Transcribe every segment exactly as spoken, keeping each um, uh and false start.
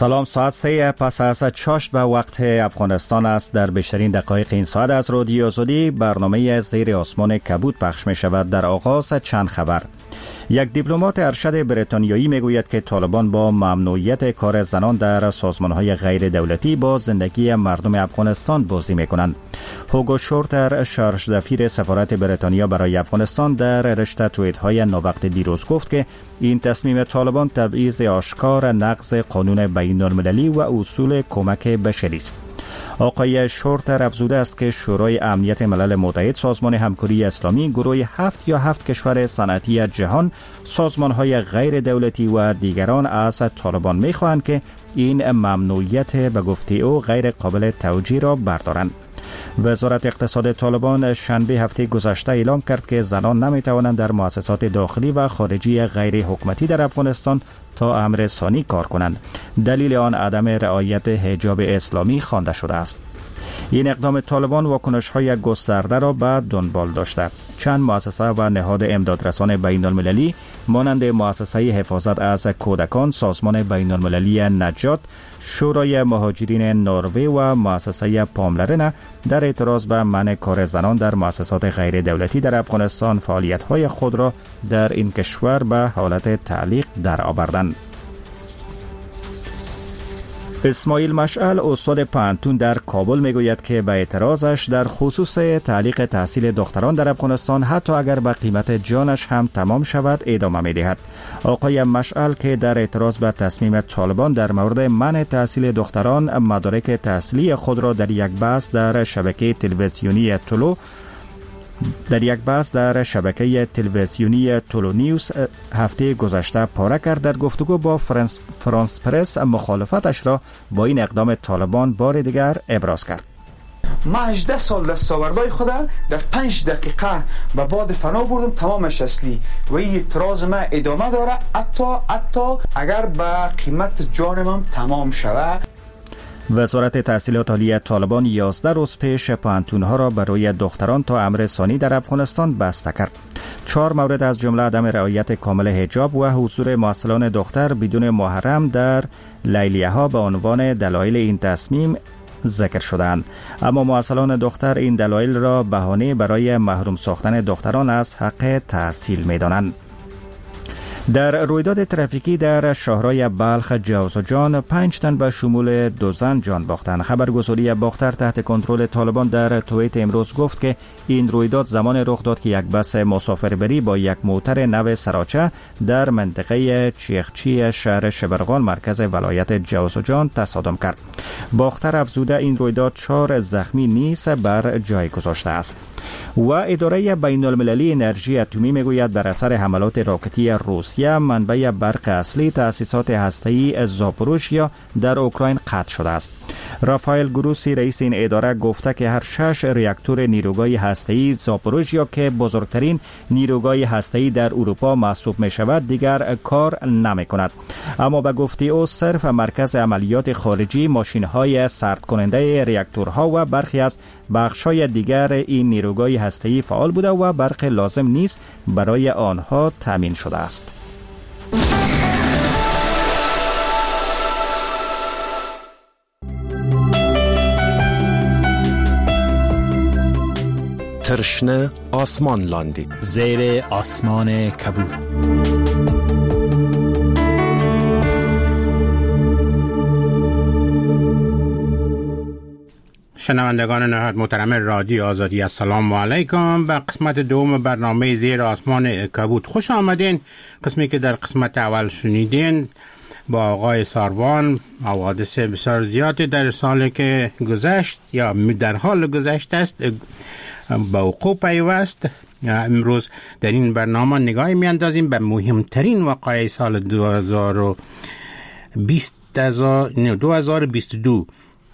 سلام، ساعت سه پس از چاشت به وقت افغانستان است. در بیشترین دقایق این ساعت از رادیو آزادی برنامه از زیر آسمان کبود پخش می شود. در آغاز چند خبر. یک دیپلمات ارشد بریتانیایی می گوید که طالبان با ممنوعیت کار زنان در سازمان‌های غیر دولتی با زندگی مردم افغانستان بازی می کنند. هوگو شورتر، شارژ دفیر سفارت بریتانیا برای افغانستان، در رشته توییت‌های ناوقت دیروز گفت که این تصمیم طالبان تبعیض آشکار، نقض قانون بین‌المللی و اصول کمک بشری است. آقای شورتر افزوده است که شورای امنیت ملل متحد، سازمان همکاری اسلامی، گروه هفت یا هفت کشور صنعتی جهان، سازمان‌های غیر دولتی و دیگران از طالبان می‌خواهند که این ممنوعیت به گفته او غیر قابل توجیه را بردارند. وزارت اقتصاد طالبان شنبه هفته گذشته اعلام کرد که زنان نمی‌توانند در مؤسسات داخلی و خارجی غیر حکومتی در افغانستان تا امر ثانی کار کنند. دلیل آن عدم رعایت حجاب اسلامی خوانده شده است. این اقدام طالبان واکنش‌های گسترده را به دنبال داشته. چند مؤسسه و نهاد امدادرسان بین‌المللی مانند مؤسسه حفاظت از کودکان، سازمان بین‌المللی نجات، شورای مهاجرین نروژ و مؤسسه پاملرنه در اعتراض به منع کار زنان در مؤسسات غیر دولتی در افغانستان فعالیت‌های خود را در این کشور به حالت تعلیق درآوردند. اسماعیل مشعل، استاد پانتون در کابل میگوید که به اعتراضش در خصوص تعلیق تحصیل دختران در افغانستان حتی اگر به قیمت جانش هم تمام شود ادامه میدهد. آقای مشعل که در اعتراض به تصمیم طالبان در مورد منع تحصیل دختران مدارک تحصیلی خود را در یک بحث در شبکه تلویزیونی تولو در یک بحث در شبکه تلویزیونی تولو نیوز هفته گذشته پاره کرد، در گفتگو با فرانس, فرانس پرس مخالفتش را با این اقدام طالبان بار دیگر ابراز کرد. ما هجده سال دستاوردهای خود در پنج دقیقه به باد فنا بردم، تمامش اصلی و این اعتراض ما ادامه داره حتی حتی اگر به قیمت جانم تمام شود. وزارت تحصیلات عالی طالبان یازده روز پیش پانتون‌ها را برای دختران تا امر ثانی در افغانستان بسته کرد. چهار مورد از جمله عدم رعایت کامل حجاب و حضور معسلان دختر بدون محرم در لیلیه‌ها به عنوان دلایل این تصمیم ذکر شدند. اما معسلان دختر این دلایل را بهانه برای محروم ساختن دختران از حق تحصیل می‌دانند. در رویداد ترافیکی در شهرهای بلخ جوزجان پنج تن به شمول دو زن جان باختند. خبرگزاری باختر تحت کنترل طالبان در توییت امروز گفت که این رویداد زمان رخ داد که یک بس مسافربری با یک موتر نو سراچه در منطقه چیخچی شهر شبرغان مرکز ولایت جوزجان تصادم کرد. باختر افزوده این رویداد چهار زخمی نیز بر جای گذاشته است. و اداره بین‌المللی انرژی اتمی میگوید بر اثر حملات راکتی روسیه منبع برق اصلی تأسیسات هسته‌ای زاپوروژیا در اوکراین قطع شده است. رافائل گروسی رئیس این اداره گفته که هر شش راکتور نیروگاه هسته‌ای زاپوروژیا که بزرگترین نیروگاه هسته‌ای در اروپا محسوب می شود دیگر کار نمی کند. اما به گفته او صرف مرکز عملیات خارجی، ماشین‌های سرد کننده راکتورها و برخی از بخش‌های دیگر این نیروگاه هسته‌ای فعال بوده و برق لازم نیست برای آنها تامین شده است. ترشنه آسمان لاندی زیر آسمان کبود. شنوندگان نهایت محترم رادیو آزادی، السلام علیکم. به قسمت دوم برنامه زیر آسمان کبود خوش آمدین. قسمی که در قسمت اول شنیدین با آقای ساروان حوادث بسیار زیادی در سالی که گذشت یا در حال گذشت است به وقوع پیوست. امروز در این برنامه نگاهی میاندازیم به مهمترین وقایع سال دو هزار و بیست دو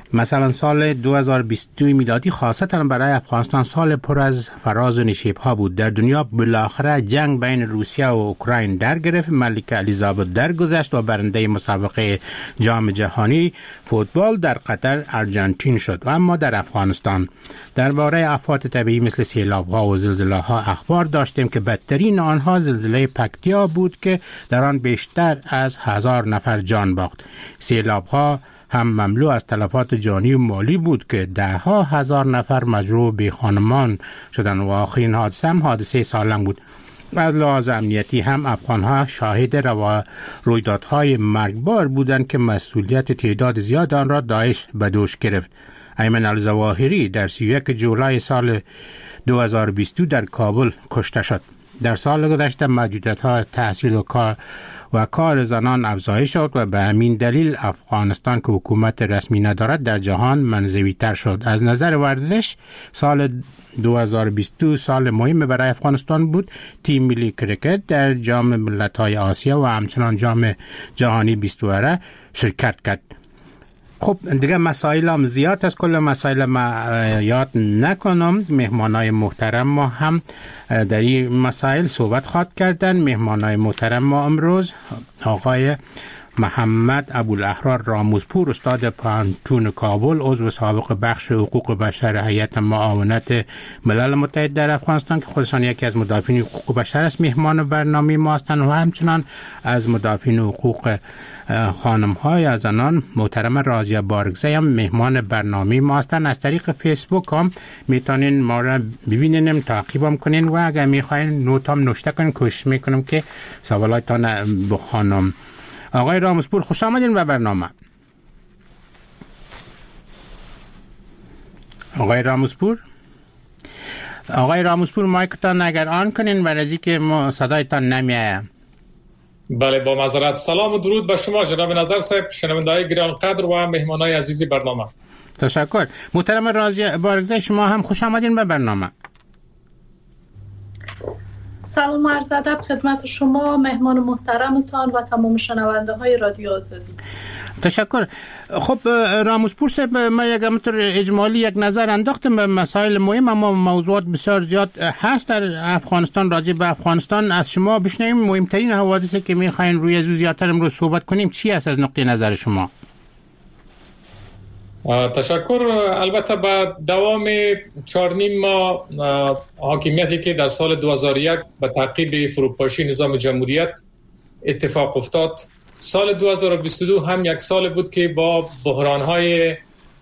مثلا سال دو هزار و بیست و دو میلادی خاصتا برای افغانستان سال پر از فراز و نشیب‌ها بود. در دنیا بالاخره جنگ بین روسیه و اوکراین در گرفت، ملکه الیزابت درگذشت و برنده مسابقه جام جهانی فوتبال در قطر آرژانتین شد. و اما در افغانستان درباره آفات طبیعی مثل سیلاب‌ها و زلزله‌ها اخبار داشتیم که بدترین آنها زلزله پکتیا بود که در آن بیشتر از هزار نفر جان باخت. سیلاب‌ها هم مملو از تلفات جانی و مالی بود که ده ها هزار نفر مجروح به خانمان شدند و آخرین حادثه هم حادثه سالنگ بود. از لحاظ امنیتی هم افغانها شاهد روا رویدادهای مرگبار بودند که مسئولیت تعداد زیاد آن را داعش به دوش گرفت. ایمن الظواهری در سی و یک جولای سال دو هزار و بیست و دو در کابل کشته شد. در سال گذشته محدودیت‌های تحصیل و کار و کار زنان افزایش شد و به همین دلیل افغانستان که حکومت رسمی ندارد در جهان منزوی تر شد. از نظر ورزش سال دو هزار و بیست و دو سال مهم برای افغانستان بود. تیم ملی کرکت در جام ملت‌های آسیا و همچنان جام جهانی بیست و دو شرکت کرد. خب دیگه مسائل هم زیاد است، کل مسائل ما یاد نکنم. مهمانای محترم ما هم در این مسائل صحبت خواهد کردن. مهمانای محترم ما امروز آقای محمد ابوالاحرار راموزپور، استاد پانتون کابل، عضو سابق بخش حقوق بشر هیئت معاونت ملل متحد در افغانستان که خودشان یکی از مدافعین حقوق بشر است، مهمان برنامه ما هستند و همچنان از مدافعین حقوق خانم های از زنان محترم رازیه بارگزی هم مهمان برنامه ما هستند. از طریق فیسبوک هم میتونین ما را ببینین، تعقیبم کنین و اگر میخواین نوت هم نوشته کنین، کوشش میکنم که سوالاتان بخوانم. آقای راموزپور خوش آمدین به برنامه. آقای راموزپور آقای راموزپور مایکتان اگر آن کنین برای که ما صدایتان نمیآید. بله با معذرت. سلام و درود به شما جناب نظر صاحب، شنونده‌های گرانقدر و مهمانای عزیز برنامه. تشکر. محترم رازیه بارگزی شما هم خوش آمدین به برنامه. سلام عرض ادب خدمت شما، مهمان محترمتان و تمام شنونده های رادیو آزادی. تشکر. خب راموزپور صاحب، ما یک مطور اجمالی یک نظر انداختم به مسائل مهم، اما موضوعات بسیار زیاد هست در افغانستان. راجع به افغانستان از شما بشنویم مهمترین حوادثی که میخواین روی از زیادتر امروز صحبت کنیم چی است از نقطه نظر شما؟ تشکر. البته با دوام چهار نیم ماه حاکمیتی که در سال دو هزار و یک به تعقیب فروپاشی نظام جمهوریت اتفاق افتاد، سال دو هزار و بیست و دو هم یک سال بود که با بحران‌های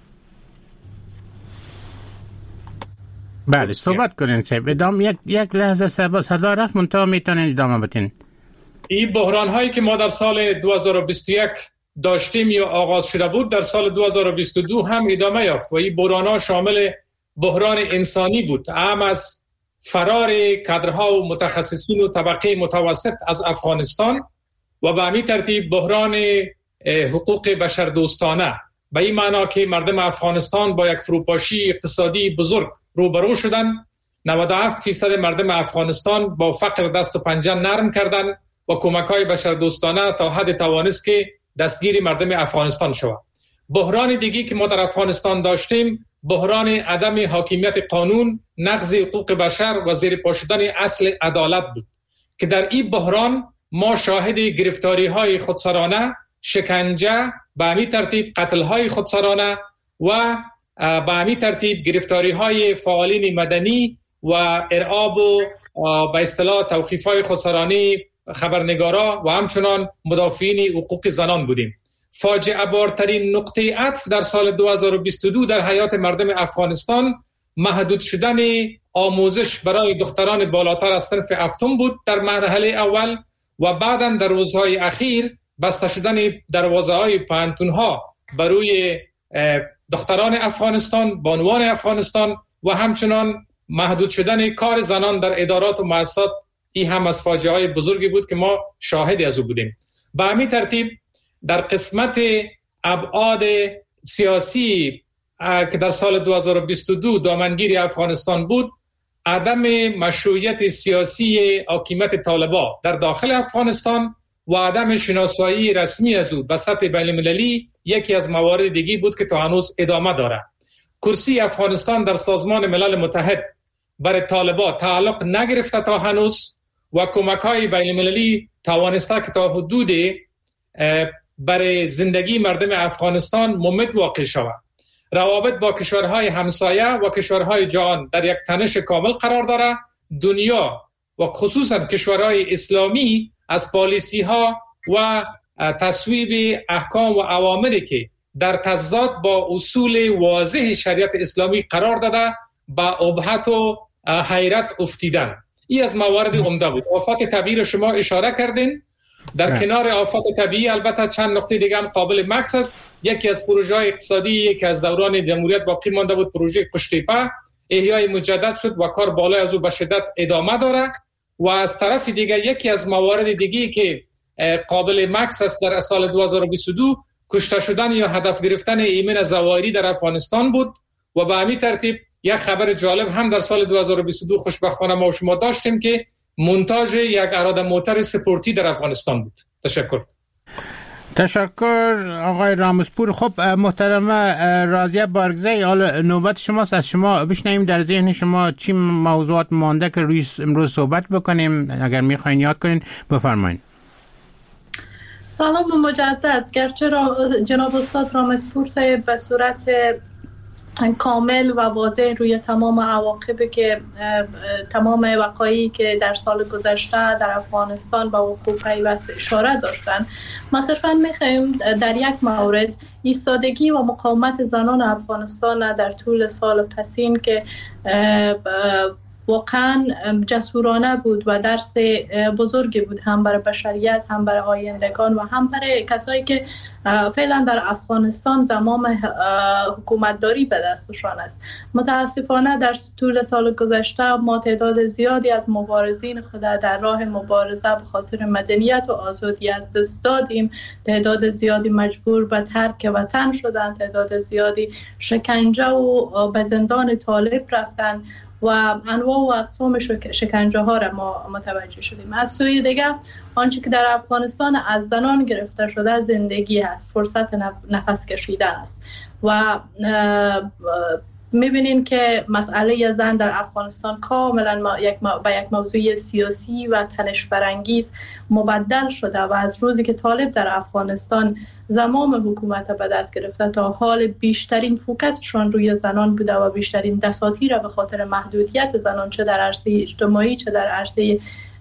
بله صحبت کنین صاحب. ادامه یک یک لحظه صدا رفت منتها میتونین ادامه بدین. این بحران‌هایی که ما در سال دو هزار و بیست و یک داشتیم یا آغاز شده بود در سال دو هزار و بیست و دو هم ادامه یافت و این بحران‌ها شامل بحران انسانی بود، هم از فرار کادرها و متخصصین و طبقه متوسط از افغانستان و به همین ترتیب بحران حقوق بشر دوستانه، به این معنا که مردم افغانستان با یک فروپاشی اقتصادی بزرگ روبرو شدند. نود و هفت فیصد مردم افغانستان با فقر دست و پنجه نرم کردند و کمک‌های بشر دوستانه تا حد توانست که دستگیری مردم افغانستان شود. بحران دیگی که ما در افغانستان داشتیم بحران عدم حاکمیت قانون، نقض حقوق بشر و زیر پا شدن اصل عدالت بود که در این بحران ما شاهد گرفتاری‌های خودسرانه، شکنجه، به همین ترتیب قتل‌های خودسرانه و به همین ترتیب گرفتاری‌های فعالین مدنی و ارعاب و به اصطلاح توقیف‌های خودسرانه خبرنگارا و همچنان مدافعین حقوق زنان بودیم. فاجعه بارترین نقطه عطف در سال دو هزار و بیست و دو در حیات مردم افغانستان محدود شدن آموزش برای دختران بالاتر از صنف هفتم بود در مرحله اول و بعداً در روزهای اخیر بسته شدن دروازه‌های پانتون‌ها برای دختران افغانستان، بانوان افغانستان و همچنان محدود شدن کار زنان در ادارات و مؤسسات. این هم از فاجعه‌های بزرگی بود که ما شاهدی از او بودیم. به همین ترتیب در قسمت ابعاد سیاسی که در سال دو هزار و بیست و دو دامنگیری افغانستان بود، عدم مشروعیت سیاسی حاکمیت طالبان در داخل افغانستان و عدم شناسایی رسمی از او به سطح بین المللی یکی از موارد دیگی بود که تا هنوز ادامه داره. کرسی افغانستان در سازمان ملل متحد برای طالبان تعلق نگرفته تا هنوز و کمک‌های بین المللی توانسته که تا حدود برای زندگی مردم افغانستان ممد واقع شود. روابط با کشورهای همسایه و کشورهای جهان در یک تنش کامل قرار داره. دنیا و خصوصا کشورهای اسلامی از پالیسی ها و تصویب احکام و اوامری که در تضاد با اصول واضح شریعت اسلامی قرار داده با ابهت و حیرت افتیدن. این از موارد عمده بود. آفات طبیعی رو شما اشاره کردین. در نه. کنار آفات طبیعی البته چند نکته دیگه هم قابل مکس است. یکی از پروژه‌های اقتصادی که از دوران جمهوریت باقی مانده بود، پروژه قشتیپه، احیای مجدد شد و کار بالای از او به شدت ادامه داره. و از طرف دیگه یکی از موارد دیگه که قابل مکس است در سال دو هزار و بیست و دو کشته شدن یا هدف گرفتن ایمن زواهری در افغانستان بود و به همین ترتیب یک خبر جالب هم در سال دو هزار و بیست و دو خوشبختانه ما و شما داشتیم که مونتاژ یک اراده موتر سپورتی در افغانستان بود. تشکر. تشکر آقای رامسپور. خب محترمه راضیه بارگزی، حالا نوبت شماست. از شما بشنویم در ذهن شما چی موضوعات مانده که روی امروز صحبت بکنیم. اگر میخواین یاد کنین بفرمایید. سلام مجدد. گرچه را جناب استاد رامسپور صاحب به صورت کامل و واضح روی تمام عواقبی که تمام وقایعی که در سال گذشته در افغانستان با وقوع پیوسته اشاره داشتن، ما صرفا میخوایم در یک مورد ایستادگی و مقاومت زنان افغانستان در طول سال پسین که واقعا جسورانه بود و درس بزرگی بود، هم برای بشریت، هم برای آیندگان و هم برای کسایی که فعلا در افغانستان زمام حکومتداری به دستشان است. متاسفانه در طول سال گذشته ما تعداد زیادی از مبارزین خود در راه مبارزه به خاطر مدنیت و آزادی از دست دادیم. تعداد زیادی مجبور به ترک وطن شدند، تعداد زیادی شکنجه و به زندان طالب رفتند و انواع و اقسام شکنجه ها را ما متوجه شدیم. از سوی دیگر آنچه که در افغانستان از زنان گرفته شده زندگی است، فرصت نفس کشیدن است و میبینین که مسئله زن در افغانستان کاملا یک به یک موضوع سیاسی و تنش برانگیز مبدل شده و از روزی که طالب در افغانستان زمام حکومت به دست گرفته تا حال بیشترین فوکسشان روی زنان بوده و بیشترین دساتیر به خاطر محدودیت زنان چه در عرصه اجتماعی چه در عرصه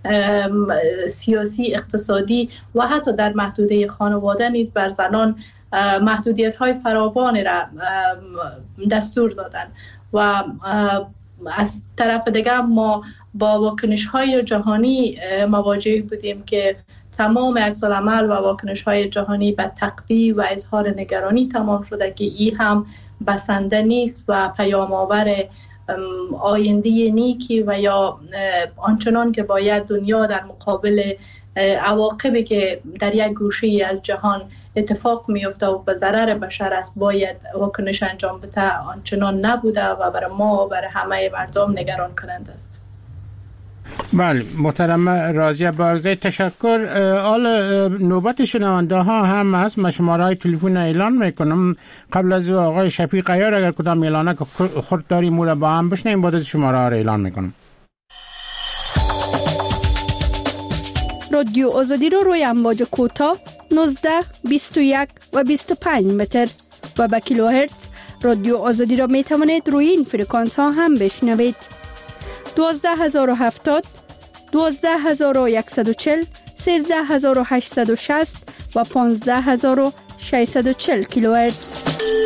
سیاسی، اقتصادی و حتی در محدوده خانواده نیز بر زنان محدودیت های فراوانی را دستور دادن و از طرف دیگر ما با واکنش های جهانی مواجه بودیم که تمام عکس‌العمل و واکنش های جهانی به تقویع و اظهار نگرانی تمام شده که این هم بسنده نیست و پیام آور آینده نیکی و یا آنچنان که باید دنیا در مقابل عواقبی که در یک گوشه از جهان اتفاق میفته و به ضرر بشر است باید واکنش انجام بده آنچنان نبوده و برای ما و برای همه مردم نگران کننده است. بله محترم راضیه بارگزی تشکر. حالا نوبت شنونده ها هم هست. من شماره های تلفن اعلان میکنم. قبل از آقای شفیق عیار اگر کدام اعلانه که خود داریم او را با هم بشنیم بعد از شماره ها را اعلان میکنم. رادیو آزادی رو روی امواج کوتاه نوزده بیست و یک و بیست و پنج متر و با کیلوهرتز رادیو آزادی را می توانید روی این فرکانس ها هم بشنوید. دوازده هزار و هفتاد، دوازده هزار و صد و چهل، سیزده هزار و هشتصد و شصت و پانزده هزار و ششصد و چهل کیلوهرتز.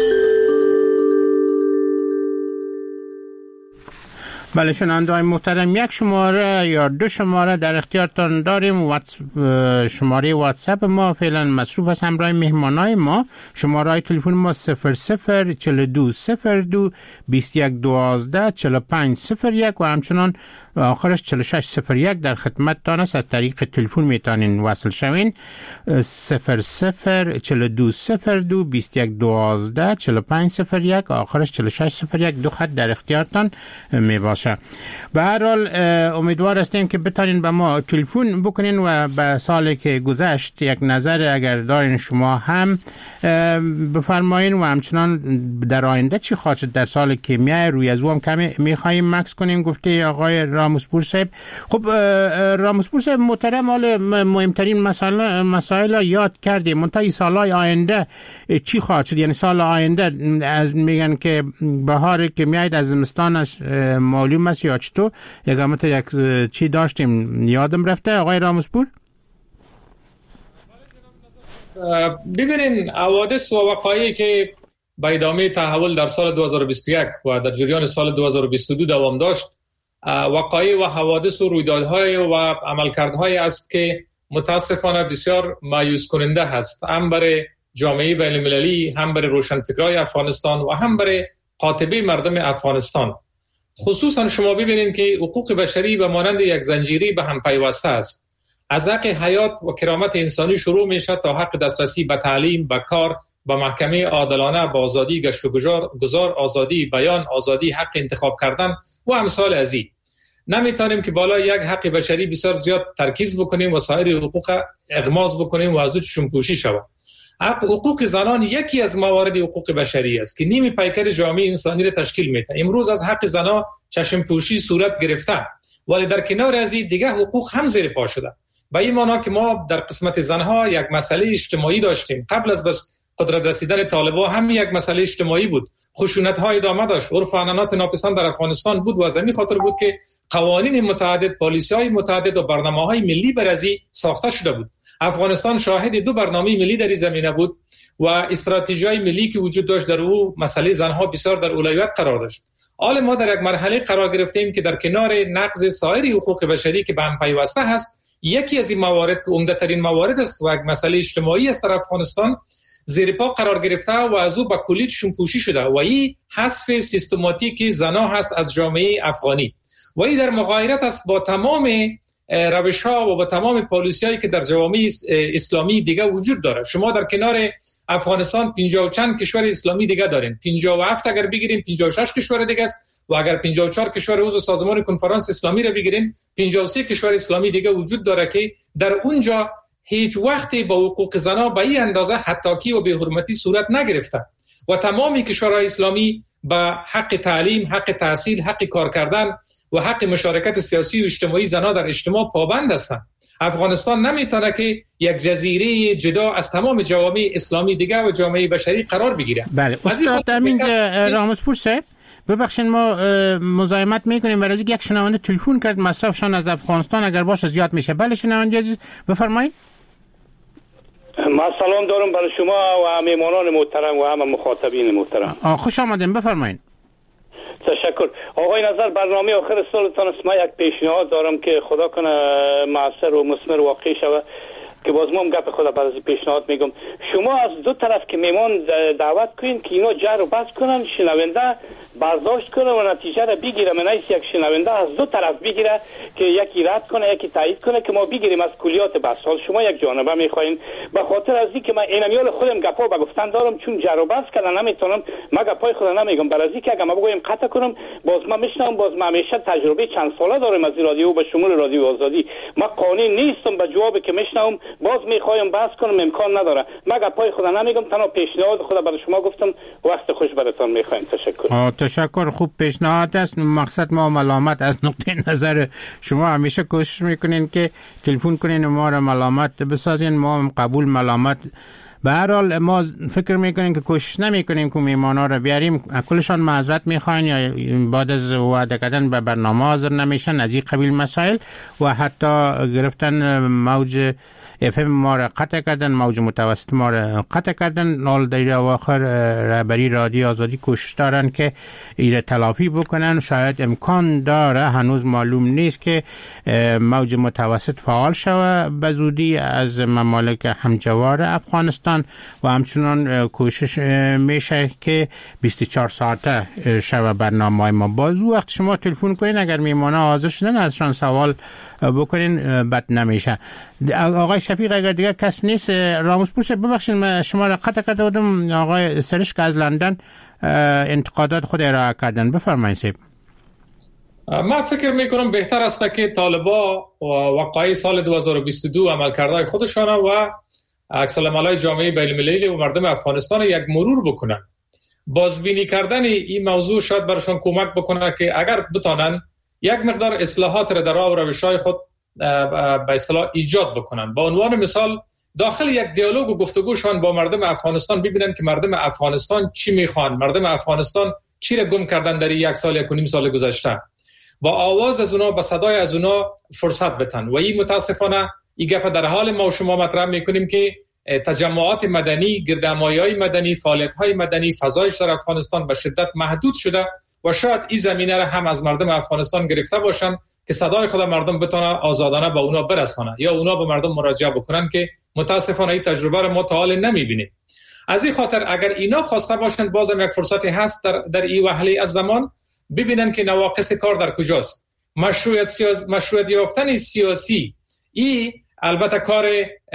بله شنونده‌های محترم، یک شماره یا دو شماره در اختیارتان داریم. واتس شماره واتساپ ما فعلا مصروف است همراه مهمانای ما. شماره های تلفن ما صفر صفر چهل و دو صفر دو بیست و یک دوازده چهل و پنج صفر یک و همچنان آخرش چهل و شش صفر یک در خدمتتان است. از طریق تلفن میتونین وصل شوین. صفر صفر چهل و دو صفر دو بیست و یک دوازده چهل و پنج صفر یک آخرش چهل و شش صفر یک. دو خط در اختیارتان می باشه. باشه. به هر حال امیدوار هستیم که بتونین به ما تلفن بکنین و به سالی که گذشت یک نظر اگر دارین شما هم بفرمایین و همچنان در آینده چی خواهد در سالی که میای روی از او هم کمی میخواییم مکس کنیم. گفته آقای راموسپور صاحب. خب راموسپور صاحب محترم، حال مهمترین مسائل مسائل یاد کردیم. منتها سالهای آینده چی خواهد شد؟ یعنی سال آینده از میگن که بهاری که میاید از زمستانش معلوم است یا چطور؟ یک امت یک چی داشتیم یادم رفته آقای راموسپور؟ ببینین حوادث و وقایعی که به ادامه تحول در سال دو هزار و بیست و یک و در جریان سال دو هزار و بیست و دو دوام داشت، وقایع و حوادث و رویدادهای و عملکردهای است که متاسفانه بسیار مایوس کننده هست، هم برای جامعه بین المللی، هم برای روشنفکرای افغانستان و هم برای قاطبه مردم افغانستان. خصوصا شما ببینید که حقوق بشری به مانند یک زنجیری به هم پیوسته است. از حق حیات و کرامت انسانی شروع میشه تا حق دسترسی به تعلیم، به کار، به محکمه عادلانه، به آزادی گشت و گذار، آزادی بیان، آزادی حق انتخاب کردن و امثال از این. نمیتونیم که بالا یک حق بشری بسیار زیاد ترکیز بکنیم و سایر حقوق اغماض بکنیم و از او چشم پوشی شود. حقوق زنان یکی از موارد حقوق بشری است که نیمی پیکر جامعه انسانی را تشکیل میده. امروز از حق زنان چشم پوشی صورت گرفته، ولی در کنار از این دیگه حقوق هم زیر پا شده. به این معنا که ما در قسمت زنها یک مسئله اجتماعی داشتیم. قبل از بس قدرت رسیدن طالبان هم یک مسئله اجتماعی بود. خشونت‌ها ادامه داشت. عرف و عنعنات ناپسند در افغانستان بود و از همین خاطر بود که قوانین متعدد، پالیسی‌های متعدد و برنامه‌های ملی برای ساخته شده بود. افغانستان شاهد دو برنامه ملی در این زمینه بود و استراتژی‌های ملی که وجود داشت در او مسئله زنها بسیار در اولویت قرار داشت. حالا ما در یک مرحله قرار گرفتیم که در کنار نقض سایر حقوق بشری که به هم پیوسته است، یکی از این موارد که عمده‌ترین موارد است و یک مسئله اجتماعی است در افغانستان زیر پا قرار گرفته و از او به کلی شمپوشی شده و این حذف سیستماتیک زنان هست از جامعه افغانی و این در مغایرت است با تمام روش‌ها و با تمام پالیسی‌هایی که در جوامع اسلامی دیگه وجود داره. شما در کنار افغانستان پنجاه و چند کشور اسلامی دیگه دارین، پنجاه و هفت اگر بگیریم پنجاه و شش کشور دیگه است و اگر پنجاه و چهار کشور عضو سازمان کنفرانس اسلامی را بگیریم پنجاه و سه کشور اسلامی دیگه وجود داره که در اونجا هیچ وقتی با حقوق زنان به این اندازه حطاکی و بی‌حرمتی صورت نگرفته و تمامی کشورهای اسلامی به حق تعلیم، حق تحصیل، حق کار کردن و حق مشارکت سیاسی و اجتماعی زنان در اجتماع پابند هستند. افغانستان نمیتونه که یک جزیره جدا از تمام جوامع اسلامی دیگه و جامعه بشری قرار بگیره. بله استاد در اینجا راموسپور صاحب ببخشید ما مزاحمت میکنیم برای اینکه یک شنونده تلفن کرد مصرفشان از افغانستان اگر باشه زیاد میشه. بله شنونده عزیز بفرمایید. ما سلام دارم برای شما و میهمانان محترم و همه مخاطبین محترم. خوش آمدین بفرمایید. تشکر. آقای نظر برنامه آخر سالتان است. من یک پیشنهاد دارم که خدا کنه موثر و مثمر واقع شود که باز ما هم گپ خدا برای پیشنهاد میگم. شما از دو طرف که میمان دعوت کنین که اینا جر و بحث کنن، شنونده برداشت کنه و نتیجه را بگیره. من ایست یک شنونده از دو طرف بگیره که یکی رد کنه یکی تایید کنه که ما بگیریم از کلیات بحث. حال شما یک جانبه میخواین به خاطر از اینکه من اینمیال خودم گپا به گفتن دارم، چون جر و بحث کردن نمیتونم، من گپای خدا نمیگم. برای اینکه اگه ما بگویم قطع کنم باز ما میشنم، باز ما همیشه تجربه چند ساله دارم از رادیو به شمول رادیو آزادی. ما قانون نیستم به جوابی که میشنم باز میخوایم بحث کنم، امکان نداره. من گپای خدا نمیگم، تنها پیشنهاد خدا برای شما گفتم. وقت خوش براتون میخوایم. تشکر. تشکر. خوب پیشنهاد است. مقصد ما ملامت از نقطه نظر شما همیشه کوشش میکنین که تلفن کنین و ما را ملامت بسازین، ما هم قبول ملامت. به هر حال ما فکر میکنیم که کوشش نمیکنیم که میهمانا را بیاریم، کلشان معذرت میخواین یا بعد از وعده کردن به برنامه حاضر نمیشن از این قبیل مسائل و حتی گرفتن موج اف ام ما را قطع کردن، موج متوسط ما را قطع کردن. حال در اواخر رهبری رادیو آزادی کوشش دارن که ایره تلافی بکنن. شاید امکان داره، هنوز معلوم نیست که موج متوسط فعال شوه به زودی از ممالک همجوار افغانستان و همچنان کوشش میشه که بیست و چهار ساعته شوه برنامه ما. باز وقت شما تلفن کنین اگر میمانه حاضر شدن ازشان سوال بکنین بد نمیشه. آقای شفیق اگر دیگه کس نیست، راموسپور صاحب ببخشید شما را قطع کرده بودم. آقای سرشک از لندن انتقادات خود ارائه کردن، بفرمایید صاحب. من فکر میکنم بهتر است که طالبا وقایع سال دو هزار و بیست و دو عملکردهای خودشان و عکس العمل‌های جامعه بین‌المللی و مردم افغانستان یک مرور بکنن. بازبینی کردن این موضوع شاید برشان کمک بکنه که اگر بتانن یک مقدار اصلاحات را در راه و روش‌های خود به اصطلاح ایجاد بکنن. با عنوان مثال داخل یک دیالوگ و گفتگوشان با مردم افغانستان ببینن که مردم افغانستان چی میخوان، مردم افغانستان چی را گم کردن در یک سال یک و نیم سال گذشته. با آواز از اونا، با صدای از اونا فرصت بتن. و این متاسفانه این گپ در حال ما و شما مطرح میکنیم که تجمعات مدنی، گردهمایی‌های مدنی، فعالیت‌های مدنی، فضایش در افغانستان به شدت محدود شده و شاید این زمینه را هم از مردم افغانستان گرفته باشن که صدای خود مردم بتونه آزادانه به اونا برسانه یا اونا به مردم مراجعه بکنن که متاسفانه این تجربه را ما تا حال نمیبینیم. از این خاطر اگر اینا خواسته باشند بازم یک فرصتی هست در در این وهله از زمان ببینن که نواقص کار در کجاست. مشروعیت سیاسی، مشروعیت یافتن سیاسی این البته کار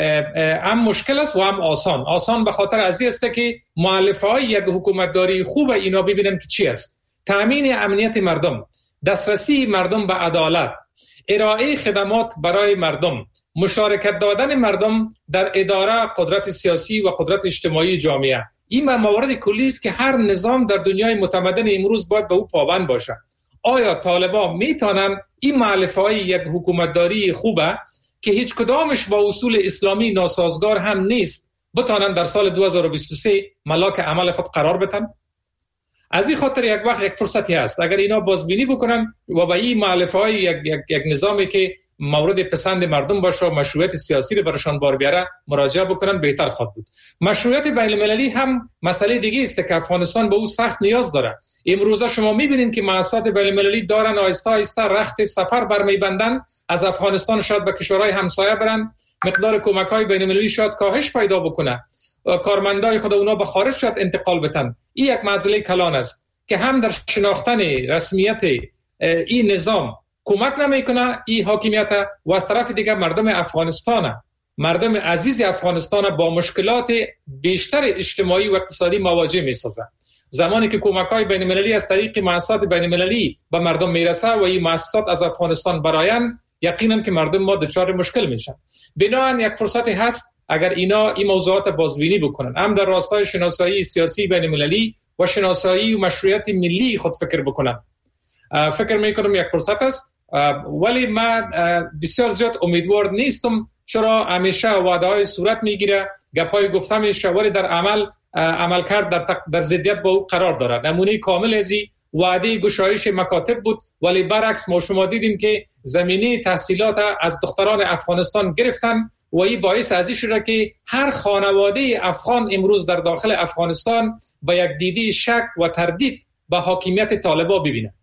هم مشکل است و هم آسان. آسان به خاطر از این است که مؤلفه‌های یک حکومتداری خوب اینا ببینن که چی است. تامین امنیت مردم، دسترسی مردم به عدالت، ارائه خدمات برای مردم، مشارکت دادن مردم در اداره قدرت سیاسی و قدرت اجتماعی جامعه. این موارد کلی است که هر نظام در دنیای متمدن امروز باید به او پابند باشه. آیا طالبان میتونن این مؤلفه‌های یک حکومتداری خوبه که هیچ کدامش با اصول اسلامی ناسازگار هم نیست بتونن در سال دو هزار و بیست و سه ملاک عمل خود قرار بدن؟ از این خاطر یک وقت یک فرصتی هست اگر اینا بازبینی بکنن و با این مؤلفه‌های یک, یک, یک نظامی که مورد پسند مردم باشه و مشروعیت سیاسی رو برشان بار بیاره مراجعه بکنن بهتر خواهد بود. مشروعیت بین‌المللی هم مسئله دیگه است که افغانستان به او سخت نیاز داره. امروزه شما می‌بینید که مؤسسات بین‌المللی دارن آهسته آهسته رخت سفر برمی‌بندن از افغانستان، شاید به کشورهای همسایه برن، مقدار کمک‌های بین‌المللی شاید کاهش پیدا بکنه، کارمندای خود اونا به خارج شاید انتقال بدن. این یک مسئله کلان است که هم در شناختن رسمیت این نظام کمک نمیکنه این حاکمیت و از طرف دیگه مردم افغانستان، مردم عزیز افغانستان با مشکلات بیشتر اجتماعی و اقتصادی مواجه میسازه. زمانی که کمک‌های بین‌المللی از طریق مؤسسات بین‌المللی به مردم میرسه و این مؤسسات از افغانستان براین، یقینا که مردم ما دچار مشکل میشن. بنابراین یک فرصتی هست اگر اینا این موضوعات بازبینی بکنن، هم در راستای شناسایی سیاسی بین‌المللی و شناسایی و مشروعیت ملی خود فکر بکنن. فکر میکنم یک فرصت است، ولی من بسیار زیاد امیدوار نیستم، چرا همیشه وعده‌های صورت میگیره، گپای گفته میشه ولی در عمل عمل کرد در تق... در ضدیت با او قرار دارد. نمونه کامل ازی وعده گشایش مکاتب بود، ولی برعکس ما شما دیدیم که زمینه تحصیلات از دختران افغانستان گرفتن و این باعث ازی شده که هر خانواده افغان امروز در داخل افغانستان با یک دیده شک و تردید به حاکمیت طالبان ببینه.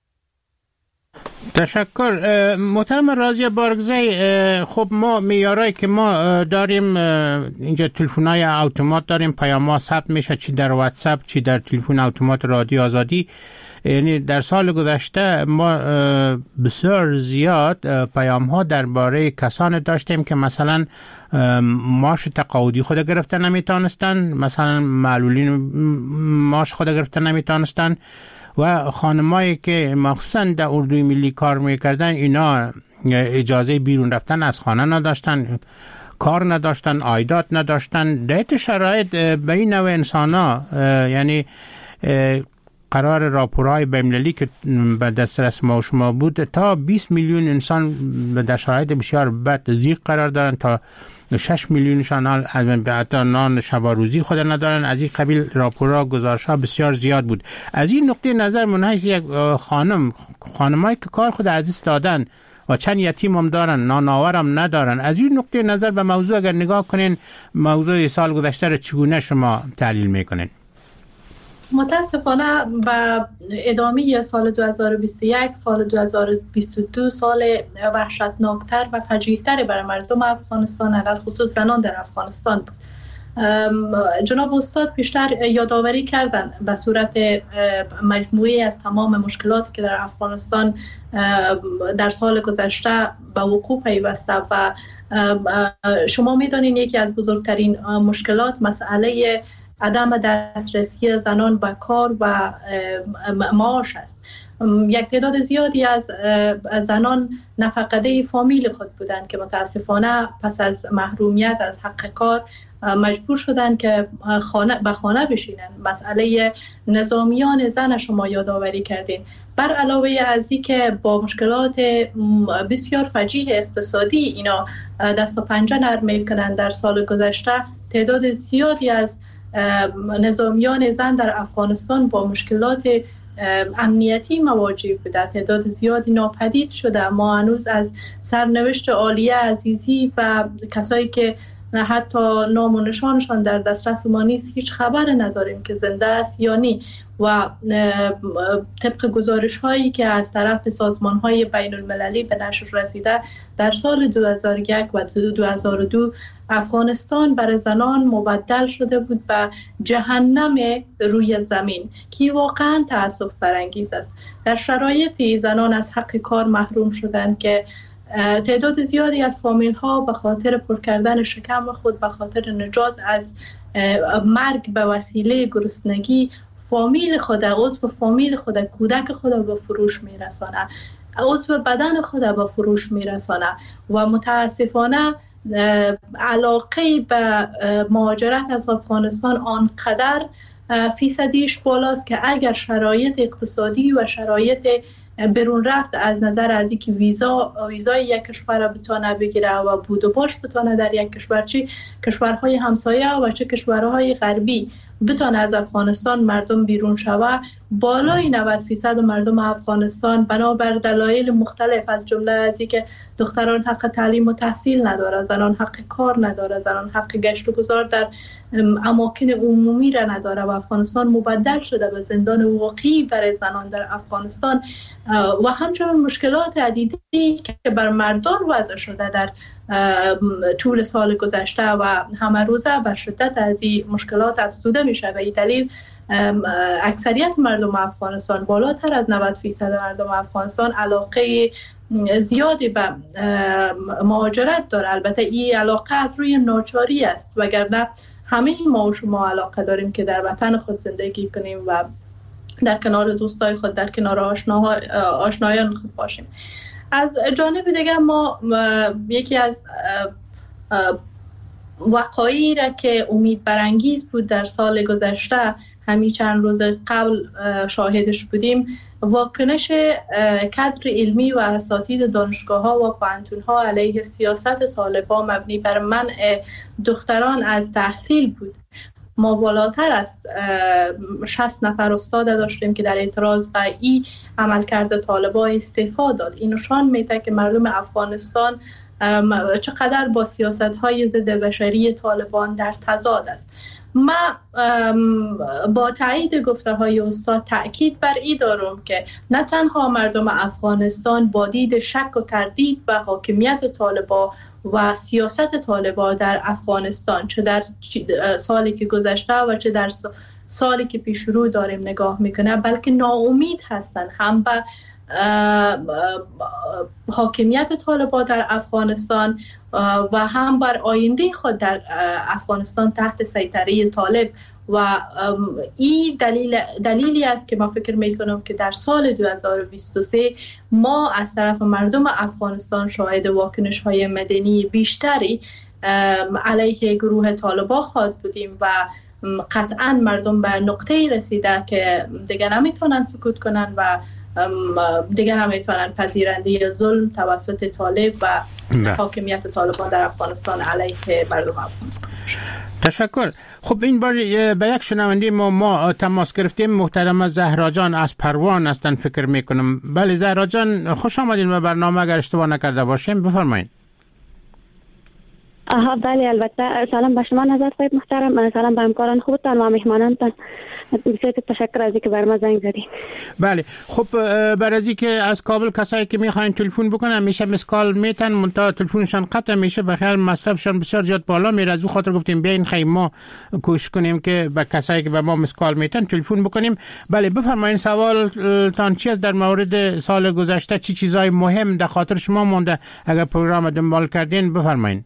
تشکر. محترم رازی بارگزی، خب ما میارایی که ما داریم اینجا تلفن‌های اتومات داریم، پیام‌ها ثبت میشه چی در واتساپ چی در تلفن اتومات رادیو آزادی. یعنی در سال گذشته ما بسیار زیاد پیام‌ها درباره کسان داشتیم که مثلا معاش تقاعدی خود گرفته نمیتونستن، مثلا معلولین معاش خود گرفته نمیتونستن و خانمایی که مخصوصا در اردوی ملی کار میکردن اینا اجازه بیرون رفتن از خانه نداشتن، کار نداشتن، عایدات نداشتن. در شرایط به این نوع انسان ها یعنی قرار راپورهای بین‌المللی که به دسترس ما و شما بود تا بیست میلیون انسان در شرایط بسیار بد ضیق قرار دارن، تا شش میلیونشان از حتی نان شب و روزی خود ندارن. از این قبیل راپورها گزارش‌ها بسیار زیاد بود. از این نقطه نظر من حیث یک خانم خانمایی که کار خود از دست دادن و چند یتیم هم دارن، نانآور هم ندارن، از این نقطه نظر به موضوع اگر نگاه کنین، موضوع سال گذشته را چگونه شما تحلیل میکنین؟ متاسفانه با ادامه سال دو هزار و بیست و یک، سال دو هزار و بیست و دو سال وحشتناکتر و فجیع‌تر برای مردم افغانستان، علل خصوص زنان در افغانستان بود. جناب استاد پیشتر یادآوری کردن به صورت مجموعی از تمام مشکلاتی که در افغانستان در سال گذشته به وقوع پیوسته و شما میدانید یکی از بزرگترین مشکلات مسئله عدم دسترسی زنان به کار و معاش است یک تعداد زیادی از زنان نفقده فامیل خود بودند که متاسفانه پس از محرومیت از حق کار مجبور شدند که خانه به خانه بشینند. مسئله نظامیان زن شما یادآوری کردین. بر علاوه از این که با مشکلات بسیار فجیع اقتصادی اینا دست و پنجه نرم میکنند، در سال گذشته تعداد زیادی از نظامیان زن در افغانستان با مشکلات امنیتی مواجه بوده، تعداد زیادی ناپدید شده. ما هنوز از سرنوشت عالیه عزیزی و کسایی که حتی نام و نشانشان در دسترس ما نیست هیچ خبر نداریم که زنده است یا نی. و طبق گزارش هایی که از طرف سازمان های بین المللی به نشر رسیده، در سال دو هزار و یک و دو هزار و دو افغانستان برای زنان مبدل شده بود به جهنم روی زمین که واقعا تأسف برانگیز است. در شرایطی زنان از حق کار محروم شدند که تعداد زیادی از فامیل ها به خاطر پر کردن شکم خود، به خاطر نجات از مرگ به وسیله گرسنگی فامیل خود، عضو فامیل خود، کودک خود به فروش میرسانه، عضو بدن خود به فروش میرسانه. و متاسفانه علاقه به مهاجرت از افغانستان آنقدر فیصدیش بالاست که اگر شرایط اقتصادی و شرایط برون رفت از نظر از اینکه ویزا ویزای یک کشور را بتونه بگیره و بود و باش بتونه در یک کشور، چه کشورهای همسایه و چه کشورهای غربی بتونه از افغانستان مردم بیرون شوه، بالای نود فیصد مردم افغانستان بنابر دلایل مختلف از جمله از اینکه دختران حق تعلیم و تحصیل نداره، زنان حق کار نداره، زنان حق گشت و گذار در اماکن عمومی را نداره و افغانستان مبدل شده به زندان واقعی برای زنان در افغانستان. و همچنین مشکلات عدیدی که بر مردان وضع شده در طول سال گذشته و همه روزه بر شدت از این مشکلات افزوده میشه و این دلیل اکثریت مردم افغانستان، بالاتر از نود فیصد مردم افغانستان علاقه زیادی به مهاجرت داره. البته این علاقه از روی ناچاری است، وگرنه همه ما و شما علاقه داریم که در وطن خود زندگی کنیم و در کنار دوستای خود، در کنار آشنایان خود باشیم. از جانب دیگر ما یکی از وقایعی را که امید برانگیز بود در سال گذشته، همین چند روز قبل شاهدش بودیم، واکنش کادر علمی و اساتید دانشگاه‌ها و پوهنتون‌ها علیه سیاست طالبان مبنی بر منع دختران از تحصیل بود. ما بالاتر از شصت نفر استاد داشتیم که در اعتراض به این عملکرد طالبان استعفا داد. این نشان میده که مردم افغانستان چقدر با سیاست‌های ضد بشری طالبان در تضاد است. من با تایید گفته‌های استاد تأکید بر این دارم که نه تنها مردم افغانستان با دید شک و تردید به حاکمیت طالبان و سیاست طالبان در افغانستان، چه در سالی که گذشته و چه در سالی که پیش رو داریم نگاه میکنه، بلکه ناامید هستند هم به حاکمیت طالبان در افغانستان و هم بر آینده خود در افغانستان تحت سیطره طالب. و این دلیل دلیلی است که ما فکر میکنم که در سال دو هزار و بیست و سه ما از طرف مردم افغانستان شاهد واکنش های مدنی بیشتری علیه گروه طالبان خواهد بودیم و قطعا مردم به نقطه‌ای رسیده که دیگه نمیتونن سکوت کنن و دیگه نمیتونن پذیرنده ظلم توسط طالب و حاکمیت طالبان در افغانستان علیه مردم افغانستان. تشکر. خب این بار به یک شنونده ما ما تماس گرفتیم، محترم زهرا جان از پروان هستن فکر میکنم. بله زهرا جان، خوش آمدین به برنامه. اگر اشتباه نکرده باشیم بفرمایید. آها بله البته. سلام به شما نظر صاحب محترم، سلام به همکاران خوبتان و مهمانانتان. بسیار تشکر از اینکه بر ما زنگ زدین. بله خب برای از اینکه از کابل کسایی که میخواین تلفن بکنن میشه مسکال میتن، منتها تلفنشان قطع میشه، بخیال مصرفشان بسیار زیاد بالا میره. از اون خاطر گفتیم بیاین خیلی ما کوشش کنیم که به کسایی که به ما مسکال میتن تلفن بکنیم. بله بفرمایید، سوالتان چی است در مورد سال گذشته؟ چی چیزای مهم در خاطر شما مونده؟ اگر پروگرام دنبال کردین بفرمایید.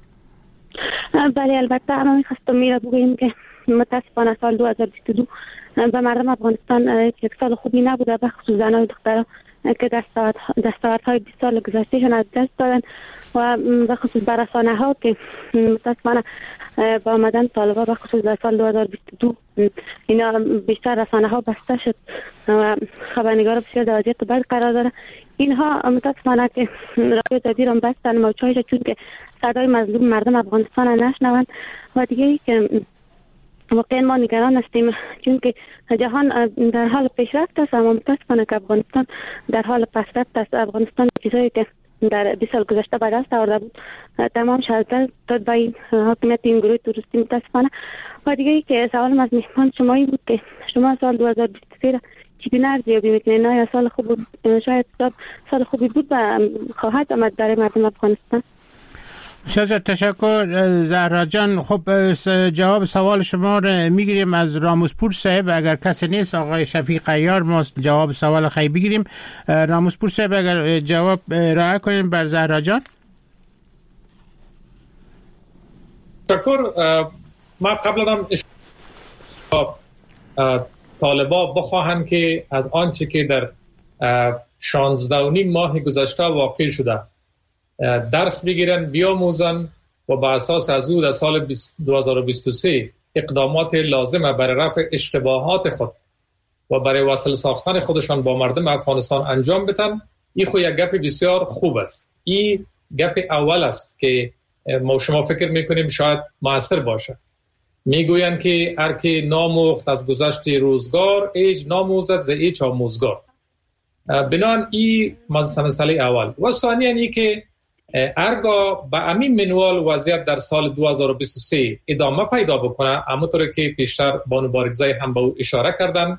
بله البته ما میخواستم میره بگویم که متاسفانه سال دو هزار و بیست و دو به مردم افغانستان یک سال خوبی نبوده، به خصوص زنان و دخترها که دستاوردهای بیست سال گذشتهشان از دست دادن و به خصوص بر رسانه ها که متاسفانه با آمدن طالبان به خصوص در سال دو هزار و بیست و دو اینا بیشتر رسانه ها بسته شد و خبرنگار بسیار در وضعیت بد قرار داره. اینها متاسفانه که رادیو آزادی را بستن موجهایش چون که صدای مظلوم مردم افغانستان نشنوند و دیگه ای که واقعا ما نگران هستیم چون که جهان در حال پیشرفت است اما متاسفانه که افغانستان در حال پسرفت است. افغانستان چیزایی که در بیست سال گذشته به دست آورده بود تمام شد داد به این حاکمیت این گروه توریستی متاسفانه. و دیگه ای که سوالم از مهمان شمایی بود که شما سال دو هزار و بیست و سه چگونه ارزیابی میکنید؟ آیا سال خوب بود؟ شاید سال خوبی بود و خواهد آمد برای مردم افغانستان؟ شازد تشکر زهرا جان. خب جواب سوال شما رو میگیریم از راموسپور صاحب. اگر کسی نیست آقای شفیق عیار ما جواب سوال خیلی بگیریم. راموسپور صاحب اگر جواب رعایت کنیم بر زهرا جان. تشکر. ما قبلا طالبا بخواهن که از آنچه که در شانزده و نیم ماه گذشته واقع شده درس بگیرن، بیاموزن و با اساس از او در سال دو هزار و بیست و سه اقدامات لازمه برای رفع اشتباهات خود و برای وصل ساختن خودشان با مردم افغانستان انجام بدن. این خو یک گپ بسیار خوب است. این گپ اول است که ما شما فکر میکنیم شاید موثر باشه. میگویند که هر که ناموخت از گذشت روزگار ایج ناموزد ز ایچ آموزگار. بنان این مسئله اول. و ثانیاً این که ارگاه به همین منوال وضعیت در سال دو هزار و بیست و سه ادامه پیدا بکنه، همونطور که پیشتر بانو بارگزای هم به او اشاره کردن،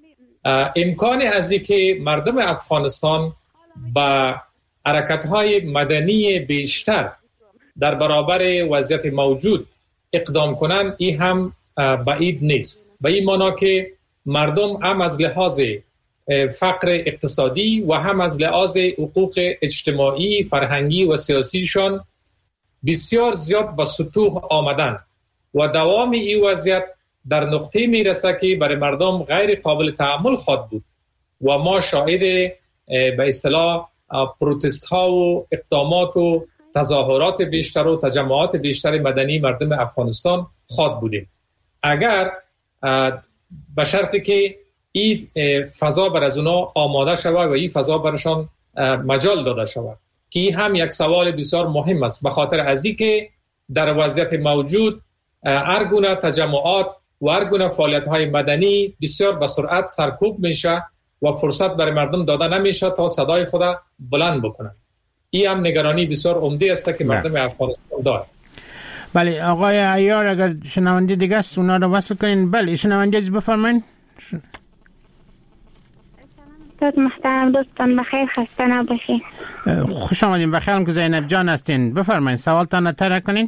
امکان از این که مردم افغانستان با حرکت‌های مدنی بیشتر در برابر وضعیت موجود اقدام کنن این هم بعید نیست. به این معنی که مردم هم از لحاظ فقر اقتصادی و هم از لحاظ حقوق اجتماعی، فرهنگی و سیاسیشان بسیار زیاد به سطوح آمدن و دوام این وضعیت در نقطه میرسه که برای مردم غیر قابل تحمل خواهد بود و ما شاهد به اصطلاح پروتست ها و اقدامات و تظاهرات بیشتر و تجمعات بیشتر مدنی مردم افغانستان خواهد بودیم. اگر به شرطی که این فضا بر از اونا آماده شود و این فضا برشان مجال داده شود که این هم یک سوال بسیار مهم است، به خاطر از این که در وضعیت موجود هر گونه تجمعات و هر گونه فعالیت‌های مدنی بسیار به سرعت سرکوب میشه و فرصت برای مردم داده نمیشه تا صدای خود بلند بکنن. این هم نگرانی بسیار عمده است که مردم افغانستان دارد. بله آقای عیار اگر شنونده دیگه است اونا رو وصل کنین. بله شنونده از بفرمایید. محترم دوستان بخیر، خسته نباشین. خوش آمدین. بخیرم که زینب جان هستین. بفرمایید سوالتان رو طرح کنین.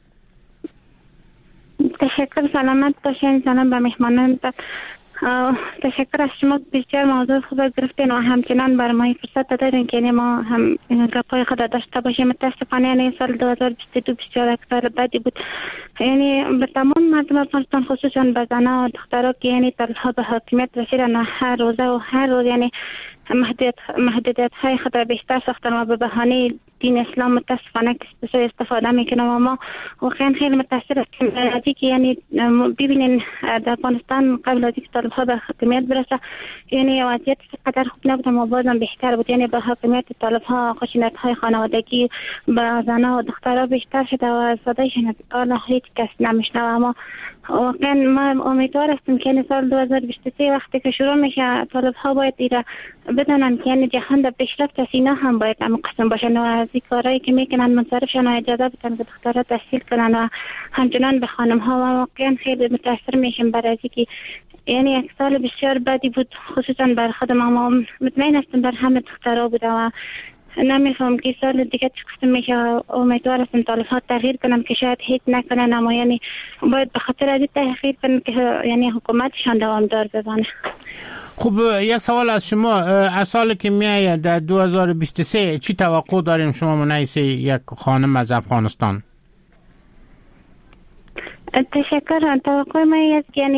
تشکر. سلامت باشین. سلام به مهمانان. تشکر از شما. بسیار موضوع خوب گرفتین و همچنان بر ما فرصت دادین که ما هم گپای خود داشته باشیم. متاسفانه یعنی سال دو هزار و بیست و دو بسیار اکثر بدی بود، یعنی به تمام مردم افغانستان خصوصا به زنان و دخترها که یعنی طرفها به حاکمیت رسیدن و هر روزه و هر روز یعنی محدودیت محدودیت های خود را بیشتر ساختن و به بهانه دین اسلام متاسفانه که استفاده میکنن و ما واقعا خیلی متاثر هستیم از اینکه یعنی ببینین در افغانستان قبل از اینکه طالب‌ها به حاکمیت برسه یعنی وضعیت قدر خوب نبود اما بازم بهتر بود. یعنی به حاکمیت طالب‌ها خشونت‌های خانوادگی به زنان و دخترها بیشتر شده و صدایشان از هیچ کس نمیشنوه. اما واقعا ما امیدوار هستیم که این سال دو هزار و بیست و سه وقتی که شروع میشه طالب‌ها باید ایره بدانن که یعنی جهان در پیشرفت است، اینا هم باید هم قسم باشن و از این کارهایی که میکنن منصرف شن و اجازه بدن که دخترها تحصیل کنن و همچنان به خانم‌ها. و واقعا خیلی متاثر میشیم برای اینکه یعنی یک سال بسیار بدی بود خصوصا بر خود ما. مطمئن هستم بر همه دخترها بوده و نمیفهم که سال دیگه چه قسم میشه. امیدوار هستم طالب‌ها تغییر کنم که شاید هیچ نکنن اما یعنی باید به خاطر از این تغییر کنن که یعنی حکومتشان دوامدار بمانه. خب یک سوال از شما، از سالی که میآید در دو هزار و بیست و سه چی توقع داریم شما منعیس یک خانم از افغانستان؟ تشکر. توقع ما است که یعنی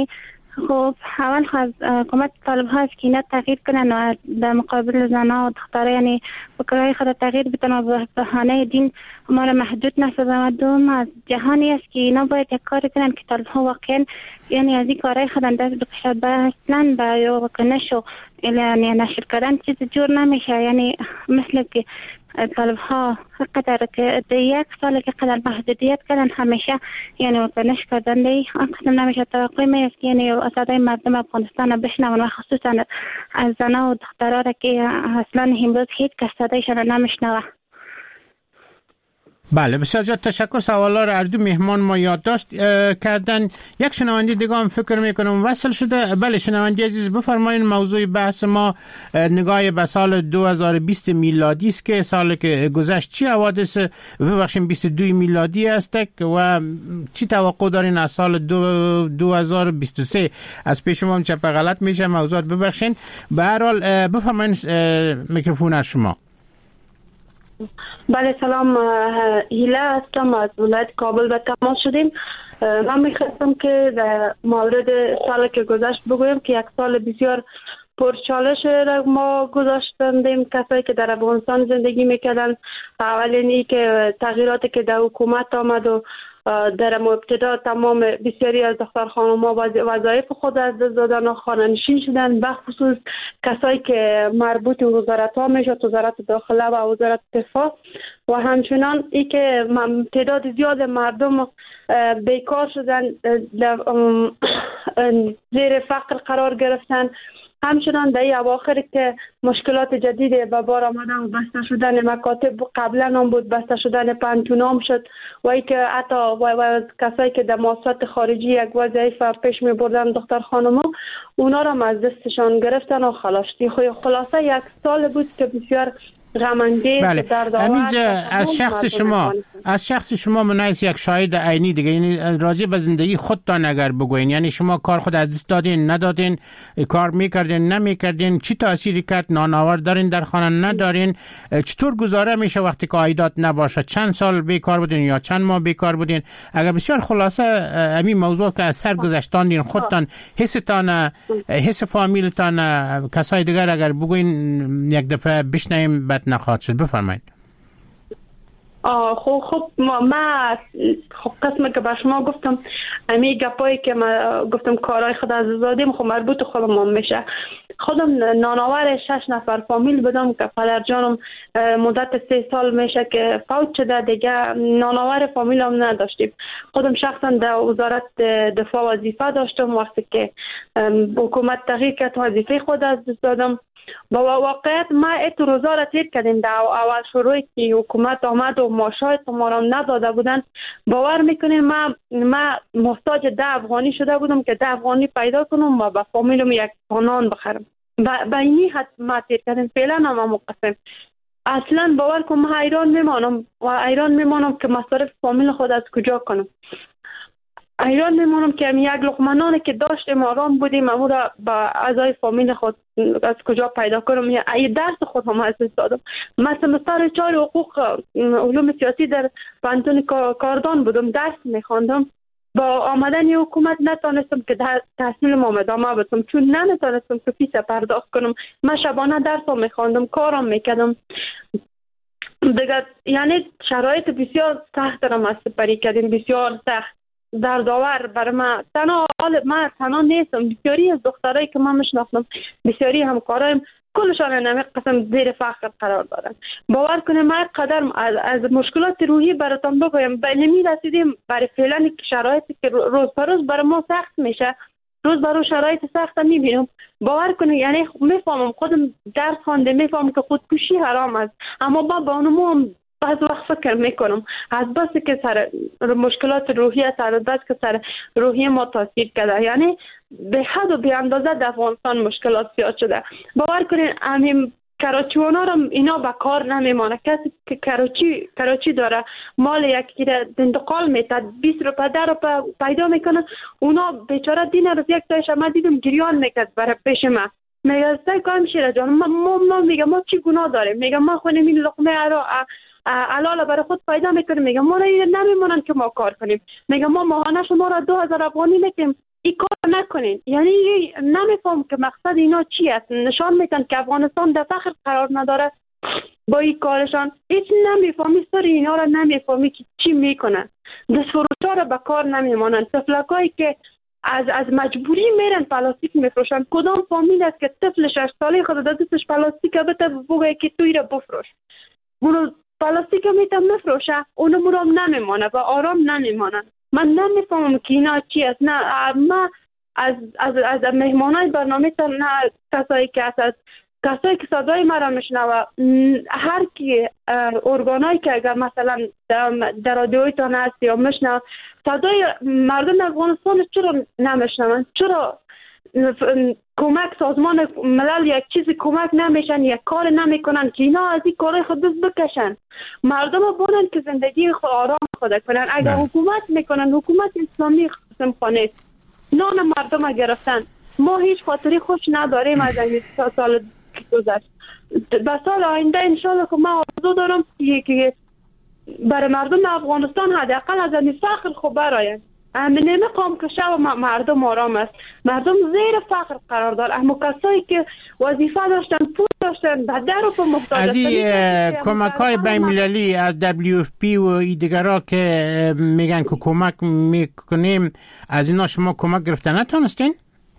خب اول از حکومت طالب هاست که اینا تغییر کنن و در مقابل زنها و دخترها یعنی بکرهای خود تغییر بدن و به بهانه دین ما را محدود نسازن. و دوم از جهانی است که اینا باید یک کار کنن که طالب ها واقعا یعنی از این کارهای خود دست بکشد. با اصلا با یا کنش و یعنی نشر کردن چیز جور نمیشه. یعنی مثل که طالب ها قدر که در یک سال که قدر محدودیت کردن همیشه یعنی وکنش کردن دی قسم نمیشه. توقع می است که یعنی صدای مردم افغانستان بشنون و خصوصا از زنها و دخترها را که اصلا امروز هیچ کس صدایشان نمیشنوه. بله بسیار زیاد تشکر. سوالا را اردو مهمان ما یادداشت کردن. یک شنونده دیگه هم فکر میکنم وصل شده. بله شنونده عزیز بفرمایید. موضوع بحث ما نگاه به سال دو هزار و بیست میلادی است که سال که گذشت چی حوادث ببخشید بیست و دو میلادی است و چی توقع دارین از سال دو هزار و بیست و سه؟ از پیش شما چپ غلط میشه موضوعات ببخشید. به هر حال بفرمایید میکروفون از شما. بله سلام، هیله هستم از ولایت کابل به تماس شدیم. من میخواستم که در مورد سال که گذشت بگویم که یک سال بسیار پرچالش را ما گذاشتیم. کسایی که در افغانستان زندگی میکردن اولینی که تغییراتی که در حکومت آمد و در ابتدا تمام بسیاری از دختر خانم‌ها وظایف خود از دست دادن و خانه‌نشین شدن، به خصوص کسایی که مربوط به وزارت‌ها میشد، وزارت داخله و وزارت دفاع، و همچنان ای که تعداد زیاد مردم بیکار شدن، زیر فقر قرار گرفتن. همچنان در اواخر که مشکلات جدید به بار آمدن و بسته شدن مکاتب قبلا هم بود، بسته شدن پانتونام شد و ای که حتی و, و کسایی که در مؤسسات خارجی یک وظیفه پیش می بردن دختر خانم‌ها اونا را از دستشان گرفتن و خلاصی. خلاصه یک سال بود که بسیار غم‌انگیز بله. دردآور. همینجا از شخص شما از شخص شما منایس یک شاهد عینی دیگه، یعنی راجع به زندگی خودتان اگر بگوین، یعنی شما کار خود از دست دادین ندادین، کار میکردین نمیکردین، چی تأثیری کرد؟ نانآور دارین در خانه ندارین؟ چطور گزاره میشه وقتی که عایدات نباشه؟ چند سال بیکار بودین یا چند ماه بیکار بودین؟ اگر بسیار خلاصه همین موضوع که از سر گذشتاندین خودتان، حستان، حس فامیلتان، کسای دیگر اگر بگوین یک دفعه بشنویم بد نخواهد شد. بفرمایید. آه خب خب ما, ما خب قسمه که به شما گفتم امی گپایی که ما گفتم کارهای خود از زادیم خب مربوط خودم هم میشه. خودم نانآور شش نفر فامیل بودم که پدر جانم مدت سه سال میشه که فوت شده، دیگه نانآور فامیل هم نداشتیم. خودم شخصا در وزارت دفاع وظیفه داشتم. وقتی که حکومت تغییر کرد وظیفه خود از دست دادم. با واقعیت ما ات روزا را تیر کردیم در اول شروعی که حکومت آمد و معاشات ما را نداده بودن. باور میکنیم ما ما محتاج ده افغانی شده بودم که ده افغانی پیدا کنم و به فامیلم یک نان بخرم. به اینی حد ما تیر کردیم. فعلا هم مقسم. اصلا باور کنم ما حیران میمانم و حیران میمانم که مصارف فامیل خود از کجا کنم. ایران میمونم که یک لقمه نانی که داشتیم آرام بودیم امو را با اعضای فامیل خود از کجا پیدا کنم. یا ای درس خود هم از دست دادم. مثلا مستر چهار حقوق علوم سیاسی در پانتون کاردان بودم، درس میخواندم. با آمدن حکومت نتونستم که تحصیل ما ادامه بدم چون نمیتونستم که فیس پرداخت کنم. من شبانه درس هم میخواندم، کارم میکردم دیگه. یعنی شرایط بسیار سخت را ما سپری کردیم، بسیار سخت دردآور بر ما. تنها ما تنها نیستم، بسیاری از دخترایی که من میشناختم، بسیاری همکارایم، کلشان نمی قسم زیر فقر قرار دارن. باور کنیم ما قدر از, از مشکلات روحی براتون بگویم به نمی رسیدیم. برای فعلا شرایطی که روز به روز برای ما سخت میشه، روز به روز شرایط سخت میبینم. باور کنید یعنی میفهمم خودم درس خوانده میفهمم که خودکشی حرام است، اما با بانمو هم بعض وقت فکر میکنم از بس که سر مشکلات روحی سر بس که سر روحی ما تاثیر کرده. یعنی به حد و به اندازه در افغانستان مشکلات زیاد شده. باور کنین همین کراچیوانا رو اینا به کار نمیمانه. کسی که کراچی کراچی داره مال یکی را انتقال میتد بیست روپه ده روپه پیدا میکنه، اونا بیچاره دین روز یک تایش ما دیدم گریان میکرد برای پیش من. میگه سای کام شیره جان ما ما, ما میگه ما چی گناه داریم؟ میگه ما خونیم این لقمه را علاله برای خود پیدا میکنیم. میگه ما را نمیمونن که ما کار کنیم. میگه ما ماهانه شما را دو هزار افغانی میکنیم، این کار نکنین. یعنی نمیفهم که مقصد اینا چی است. نشان میدن که افغانستان در فخر قرار نداره با این کارشان. هیچ نمیفهمی سر اینا را، نمیفهمی که چی میکنن. دستفروشا را به کار نمیمانن. طفلکایی که از از مجبوری میرن پلاستیک میفروشن. کدام فامیل است که طفل شش ساله خود دستش پلاستیک بده بگه که توی را بفروش؟ اونو پلاستیک میتم میفروشه، اونو مرام نمیمانه و آرام نمیمانن. من نمیفهمم که اینا چی است. نه ما از از از مهمانای برنامه تا نه کسایی که از کسایی که صدای مرا میشنوه، هر کی ارگانایی که اگر مثلا در رادیویتان هست یا میشنوه صدای مردم افغانستان چرا نمیشنون؟ چرا کمک سازمان ملل یک چیزی کمک نمیشن، یک کار نمیکنن که اینا از این کارهای خود دست بکشن؟ مردم بودن که زندگی خود آرام خود کنن. اگر حکومت میکنن، حکومت اسلامی قسم خانه نان مردم گرفتن. ما هیچ خاطری خوش نداریم از این سال گذشت. به سال آینده انشالله که ما آرزو دارم که برای مردم افغانستان حداقل از این فخر خوب براین. من نمیخوام که شب مردم آرام است. مردم زیر فقر قرار دار. اما کسایی که وظیفه داشتن، پول داشتن، به در و به محتاج از این کمک های بین المللی از دبلیو اف پی و ای دیگرها که میگن که کمک میکنیم، از اینا شما کمک گرفته نتونستین؟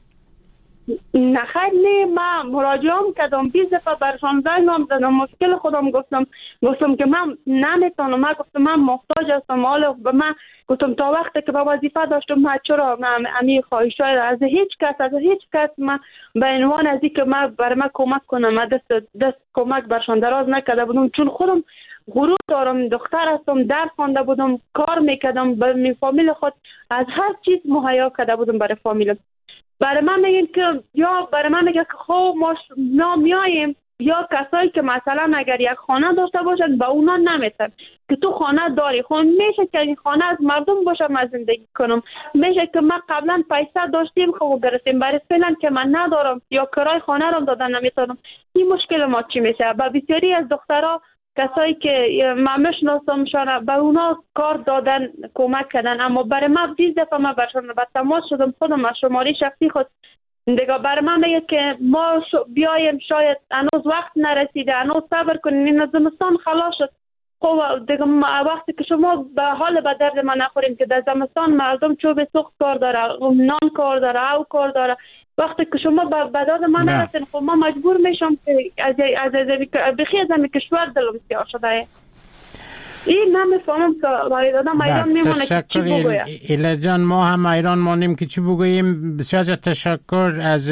نه خیر، نه. من مراجعه کردم، بیست دفعه برشان زنگ زدم، مشکل خودم گفتم گفتم که من نمیتونم. من گفتم من محتاج هستم. حالا به من گفتم تا وقتی که با وظیفه داشتم من چرا من امی خواهشای از هیچ کس از هیچ کس من به عنوان از اینکه من برای من کمک کنم من دست دست کمک برشان دراز نکرده بودم، چون خودم غرور دارم، دختر هستم، درس خوانده بودم، کار میکردم، به فامیل خود از هر چیز مهیا کرده بودم برای فامیلم. برای من میگن که یا برای من میگه که خب ما نمیاییم، یا کسایی که مثلا اگر یک خانه داشته باشن با اونا نمیتن که تو خانه داری. خب میشه که این خانه از مردم باشه، من زندگی کنم. میشه که من قبلا پیسه داشتیم خب گرفتیم، برای فعلا که من ندارم یا کرای خانه رو دادن نمیتونم. این مشکل ما چی میشه؟ با بسیاری از دخترها کسایی که من میشناسم شان به اونا کار دادن، کمک کردن، اما برای من بیست دفعه من برشان به تماس شدم، خودم از شماره شخصی خود دیگه برای من میگه که ما بیایم، شاید هنوز وقت نرسیده، هنوز صبر کنین، این زمستان خلاص شد. خب دیگه وقتی که شما به حال به درد من نخورین که در زمستان مردم چوب سوخت کار داره، نان کار داره، او کار داره، وقتی که شما به داد من نرسین خب ما مجبور میشم که از از بخی از این کشور دلم سیاه شده. این نمیفهمم که برای دادم ایران میمونه که چی بگویم. ایلا جان ما هم ایران مانیم که چی بگوییم. بسیار تشکر از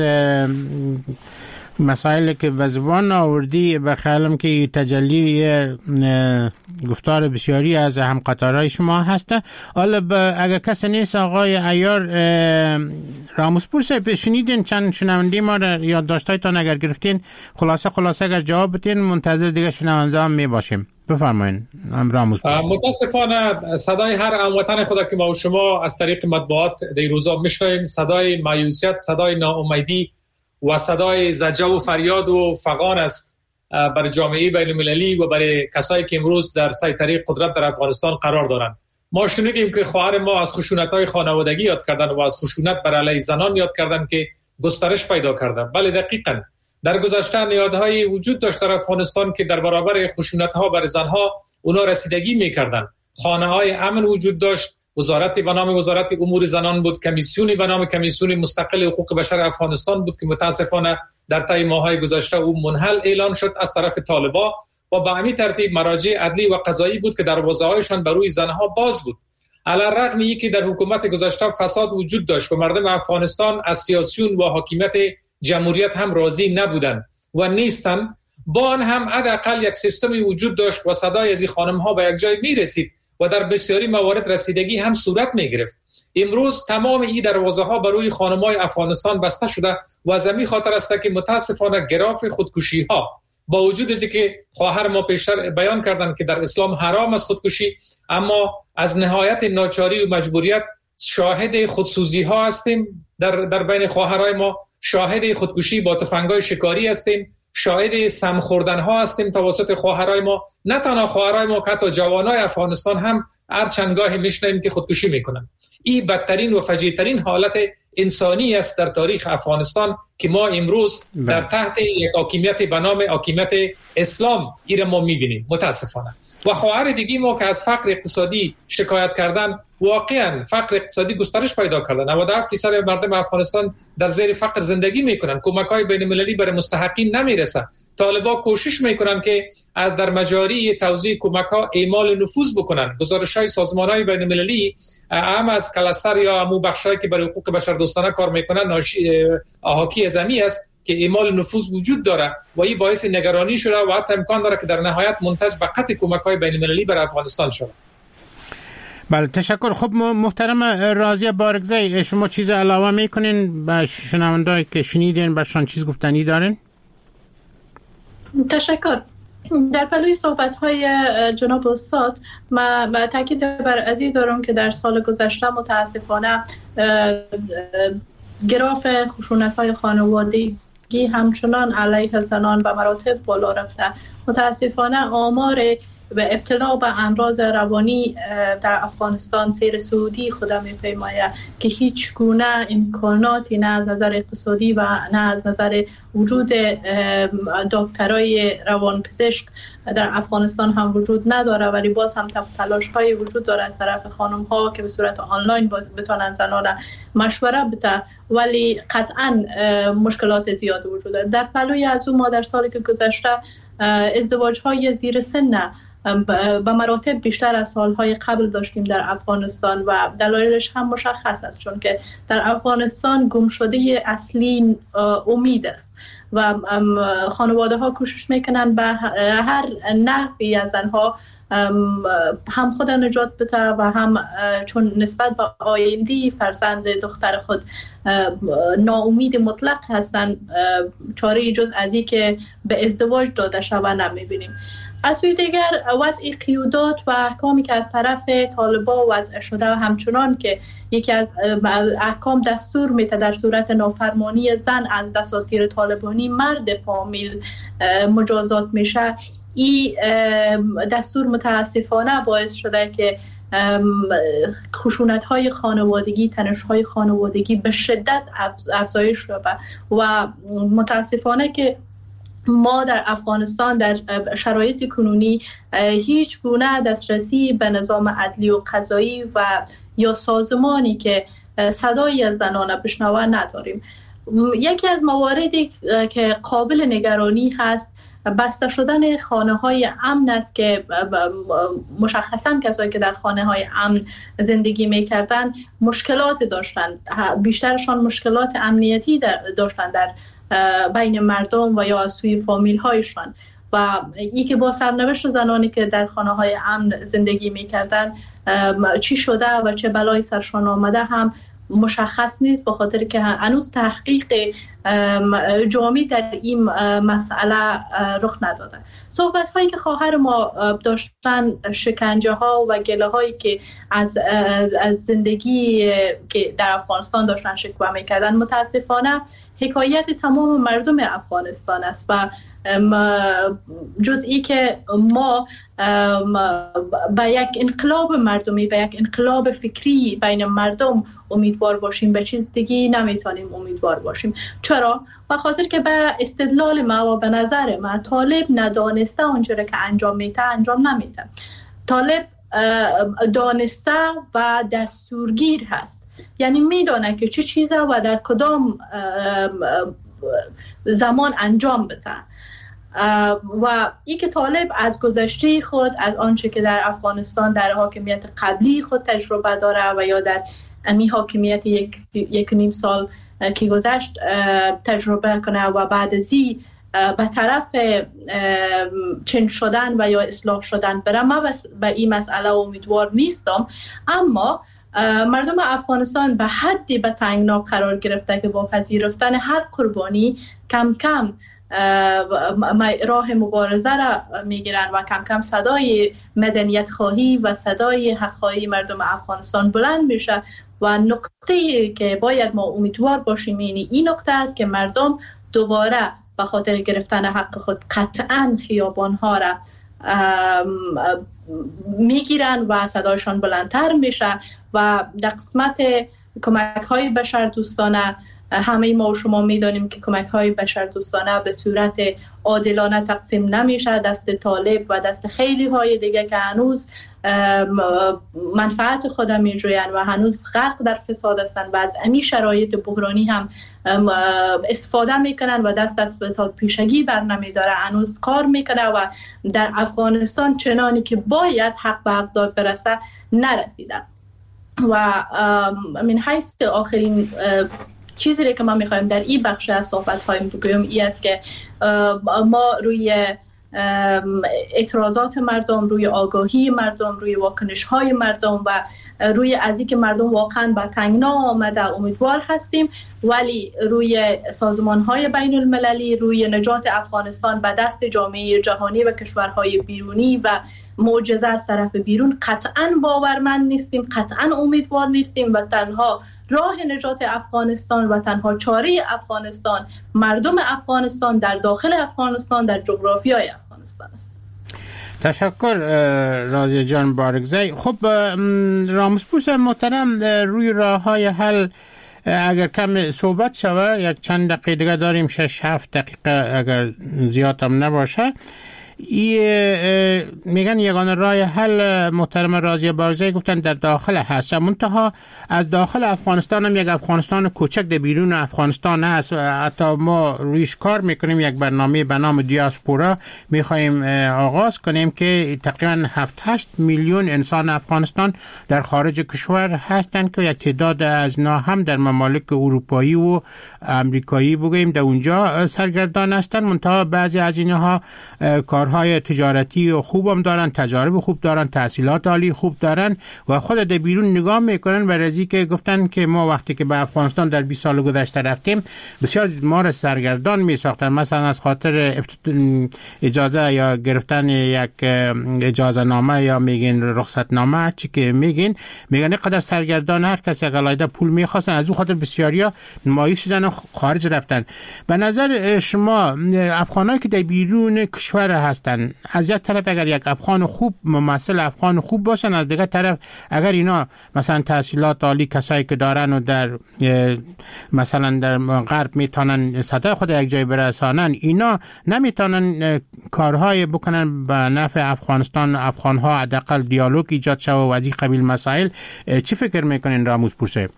مسائلی که به زبان آوردی. بخیالم که تجلی گفتار بسیاری از هم قطارهای شما هسته. حالا اگر کسی نیست آقای عیار راموسپور صاحب شنیدین چند شنونده ما را یادداشتایتان اگر گرفتین خلاصه خلاصه اگر جواب بتین منتظر دیگه شنونده هم می باشیم. بفرمایید راموسپور. متاسفانه صدای هر هموطن خدا که ما و شما از طریق مطبوعات در روزا میشنویم، صدای مایوسیت، صدای ناامیدی و صدای زجر و فریاد و فغان است برای جامعه بین المللی و برای کسایی که امروز در سیطره قدرت در افغانستان قرار دارند. ما شنیدیم که خواهر ما از خشونت‌های خانوادگی یاد کردن و از خشونت بر علیه زنان یاد کردن که گسترش پیدا کرده. بله دقیقاً در گذشته نهادهایی وجود داشت در افغانستان که در برابر خشونت‌ها بر زنها اونا رسیدگی می‌کردند. خانه‌های امن وجود داشت، وزارتی به نام وزارت امور زنان بود، کمیسیونی به نام کمیسیون مستقل حقوق بشر افغانستان بود که متاسفانه در طی ماه‌های گذشته او منحل اعلان شد از طرف طالبان و به همین ترتیب مراجع عدلی و قضایی بود که دروازه‌هایشان بر روی زنها باز بود. علی الرغم اینکه در حکومت گذشته فساد وجود داشت و مردم افغانستان از سیاسیون و حاکمیت جمهوریت هم راضی نبودند و نیستند، با آن هم حداقل یک سیستمی وجود داشت و صدای از این خانم‌ها به یک جای می‌رسید و در بسیاری موارد رسیدگی هم صورت می‌گرفت. امروز تمام این دروازه‌ها بر روی خانم‌های افغانستان بسته شده و از همین خاطر است که متاسفانه گراف خودکشی‌ها با وجود از اینکه خواهر ما پیشتر بیان کردند که در اسلام حرام است خودکشی، اما از نهایت ناچاری و مجبوریت شاهد خودسوزی‌ها هستیم. در در بین خواهرای ما شاهد خودکشی با تفنگ‌های شکاری هستیم، شاهد سم خوردن‌ها هستیم توسط خواهرای ما. نه تنها خواهرای ما که حتی جوانای افغانستان هم هر چند گاهی میشنویم که خودکشی میکنن. این بدترین و فجیع‌ترین حالت انسانی است در تاریخ افغانستان که ما امروز در تحت یک حاکمیت به نام حاکمیت اسلام این ما می‌بینیم متاسفانه. و خواهر دیگه ما که از فقر اقتصادی شکایت کردن، واقعا فقر اقتصادی گسترش پیدا کرده. نود و هفت درصد مردم افغانستان در زیر فقر زندگی میکنن. کمک‌های بین‌المللی برای مستحقین نمیرسه. طالبان کوشش میکنن که در مجاری توزیع کمک‌ها اعمال نفوذ بکنن. گزارش‌های سازمان‌های بین‌المللی هم از کلاستر یا همون بخشایی که برای حقوق بشر دوستانه کار میکنن حاکی زمین است که اعمال نفوذ وجود داره و این باعث نگرانی شده و حتی امکان داره که در نهایت منتج به قطع کمک‌های بین‌المللی برای افغانستان شده. بله تشکر. خب محترم راضیه بارگزی، شما چیز علاوه میکنین به شنوندهایی که شنیدین برشان چیز گفتنی دارین؟ تشکر. در پلوی صحبت‌های جناب استاد ما تاکید بر ازی دارم که در سال گذشته متاسفانه گراف خشونت‌های خانوادگی همچنان علیه زنان به مراتب بالا رفته. متاسفانه آمار به ابتلا به امراض روانی در افغانستان سیر سعودی خود می‌پیماید که هیچ گونه امکاناتی نه از نظر اقتصادی و نه از نظر وجود دکترای روانپزشک در افغانستان هم وجود نداره، ولی باز هم تلاش‌های وجود داره از طرف خانم‌ها که به صورت آنلاین بتونن زنان مشوره بده، ولی قطعاً مشکلات زیاد وجود داره. در پلوی از اون ما در سالی که گذشته ازدواج‌های زیر سن به مراتب بیشتر از سالهای قبل داشتیم در افغانستان و دلایلش هم مشخص است، چون که در افغانستان گمشده اصلی امید است و خانواده ها کوشش میکنن به هر نحوی از زنها هم خود نجات بده و هم چون نسبت به آینده فرزند دختر خود ناامید مطلق هستن چاره جز از این که به ازدواج داده شود نمیبینیم. از سوی دیگر وضع قیودات و احکامی که از طرف طالبان وضع شده و همچنان که یکی از احکام دستور میده در صورت نافرمانی زن از دساتیر طالبانی مرد فامیل مجازات میشه، این دستور متاسفانه باعث شده که خشونت‌های خانوادگی، تنش‌های خانوادگی به شدت افزایش یابد و متاسفانه که ما در افغانستان در شرایط کنونی هیچ گونه دسترسی به نظام عدلی و قضایی و یا سازمانی که صدایی از زنان بشنوه نداریم. یکی از مواردی که قابل نگرانی هست بسته شدن خانه های امن است که مشخصا کسایی که در خانه های امن زندگی میکردن مشکلات داشتند، بیشترشان مشکلات امنیتی داشتند در بین مردم و یا از سوی فامیل هایشان و ای که با سرنوشت زنانی که در خانه های امن زندگی میکردن چی شده و چه بلایی سرشان آمده هم مشخص نیست، به خاطر که هنوز تحقیق جامعی در این مسئله رخ نداده. صحبت هایی که خواهر ما داشتن، شکنجه ها و گله هایی که از از زندگی که در افغانستان داشتن شکوه میکردن متاسفانه حکایت تمام مردم افغانستان است و جزئی که ما به یک انقلاب مردمی، به یک انقلاب فکری بین مردم امیدوار باشیم، به چیز دیگه نمیتونیم امیدوار باشیم. چرا؟ به خاطر که به استدلال ما و به نظر ما طالب ندانسته آنچه که انجام میده انجام نمیده. طالب دانسته و دستورگیر هست، یعنی میدونه که چه چیزه و در کدام زمان انجام بده و این که طالب از گذشته خود، از آنچه که در افغانستان در حاکمیت قبلی خود تجربه داره و یا در امی حاکمیت یک یک نیم سال که گذشت تجربه کنه و بعد ازی به طرف چنج شدن و یا اصلاح شدن بره، من به این مسئله امیدوار نیستم، اما مردم افغانستان به حدی به تنگنا قرار گرفته که با پذیرفتن هر قربانی کم کم راه مبارزه را میگیرن و کم کم صدای مدنیت خواهی و صدای حق خواهی مردم افغانستان بلند میشه و نقطه‌ای که باید ما امیدوار باشیم اینی این نقطه است که مردم دوباره به خاطر گرفتن حق خود قطعاً خیابان‌ها را میگیرن و صدایشان بلندتر میشه و در قسمت کمک های بشر دوستانه همه ما و شما میدانیم که کمک های بشر دوستانه به صورت عادلانه تقسیم نمیشه، دست طالب و دست خیلی های دیگه که هنوز منفعت خود میجوین و هنوز غرق در فساد هستند و از امی شرایط بحرانی هم استفاده میکنن و دست از فساد پیشگی بر نمیداره، هنوز کار میکنه و در افغانستان چنانی که باید حق به حق برسه نرسیده. و من حیث آخرین چیزی که ما میخوایم در این بخش از صحبت هایم بگویم این است که ما روی اعتراضات مردم، روی آگاهی مردم، روی واکنش های مردم و روی از اینکه مردم واقعا با تنگنا آمده امیدوار هستیم، ولی روی سازمان های بین المللی، روی نجات افغانستان به دست جامعه جهانی و کشورهای بیرونی و معجزه از طرف بیرون قطعا باورمند نیستیم، قطعا امیدوار نیستیم و تنها راه نجات افغانستان و تنها چاره افغانستان مردم افغانستان در داخل افغانستان در جغرافیای افغانستان است. تشکر راضیه جان بارگزی. خب رامسپوس محترم، روی راه های حل اگر کم صحبت شود، یک چند دقیقه دیگه داریم، شش هفت دقیقه اگر زیاد هم نباشه. ای میگن یگانه راه حل محترم راضیه بارگزی گفتن در داخل هست، منتها از داخل افغانستان هم یک افغانستان کوچک در بیرون افغانستان هست. حتی ما رویش کار میکنیم، یک برنامه به نام دیاسپورا میخوایم آغاز کنیم که تقریبا هفت هشت میلیون انسان افغانستان در خارج کشور هستند که یک تعداد از اینا هم در ممالک اروپایی و امریکایی بگوییم در اونجا سرگردان هستند، منتها بعضی از اینها کار های تجارتی و خوب هم دارن، تجارب خوب دارن، تحصیلات عالی خوب دارن و خود در بیرون نگاه میکنن و رضی که گفتن که ما وقتی که به افغانستان در بیست سال گذشته رفتیم بسیار ما را سرگردان میساختن، مثلا از خاطر اجازه یا گرفتن یک اجازه نامه یا میگین رخصت نامه چی که میگین میگن قدر سرگردان، هر کسی غلایده پول میخواستن، از اون خاطر بسیاریا نمایی شدن و خارج رفتن. به نظر شما افغانایی که در بیرون کشور هستن، از یک طرف اگر یک افغان خوب ممثل افغان خوب باشن، از دیگر طرف اگر اینا مثلا تحصیلات عالی کسایی که دارن و در مثلا در غرب میتونن صدای خود یک جای برسانن، اینا نمیتونن کارهای بکنن به نفع افغانستان، افغانها حداقل دیالوگ ایجاد شود و از این قبیل مسائل. چی فکر میکنین رامسپور صاحب؟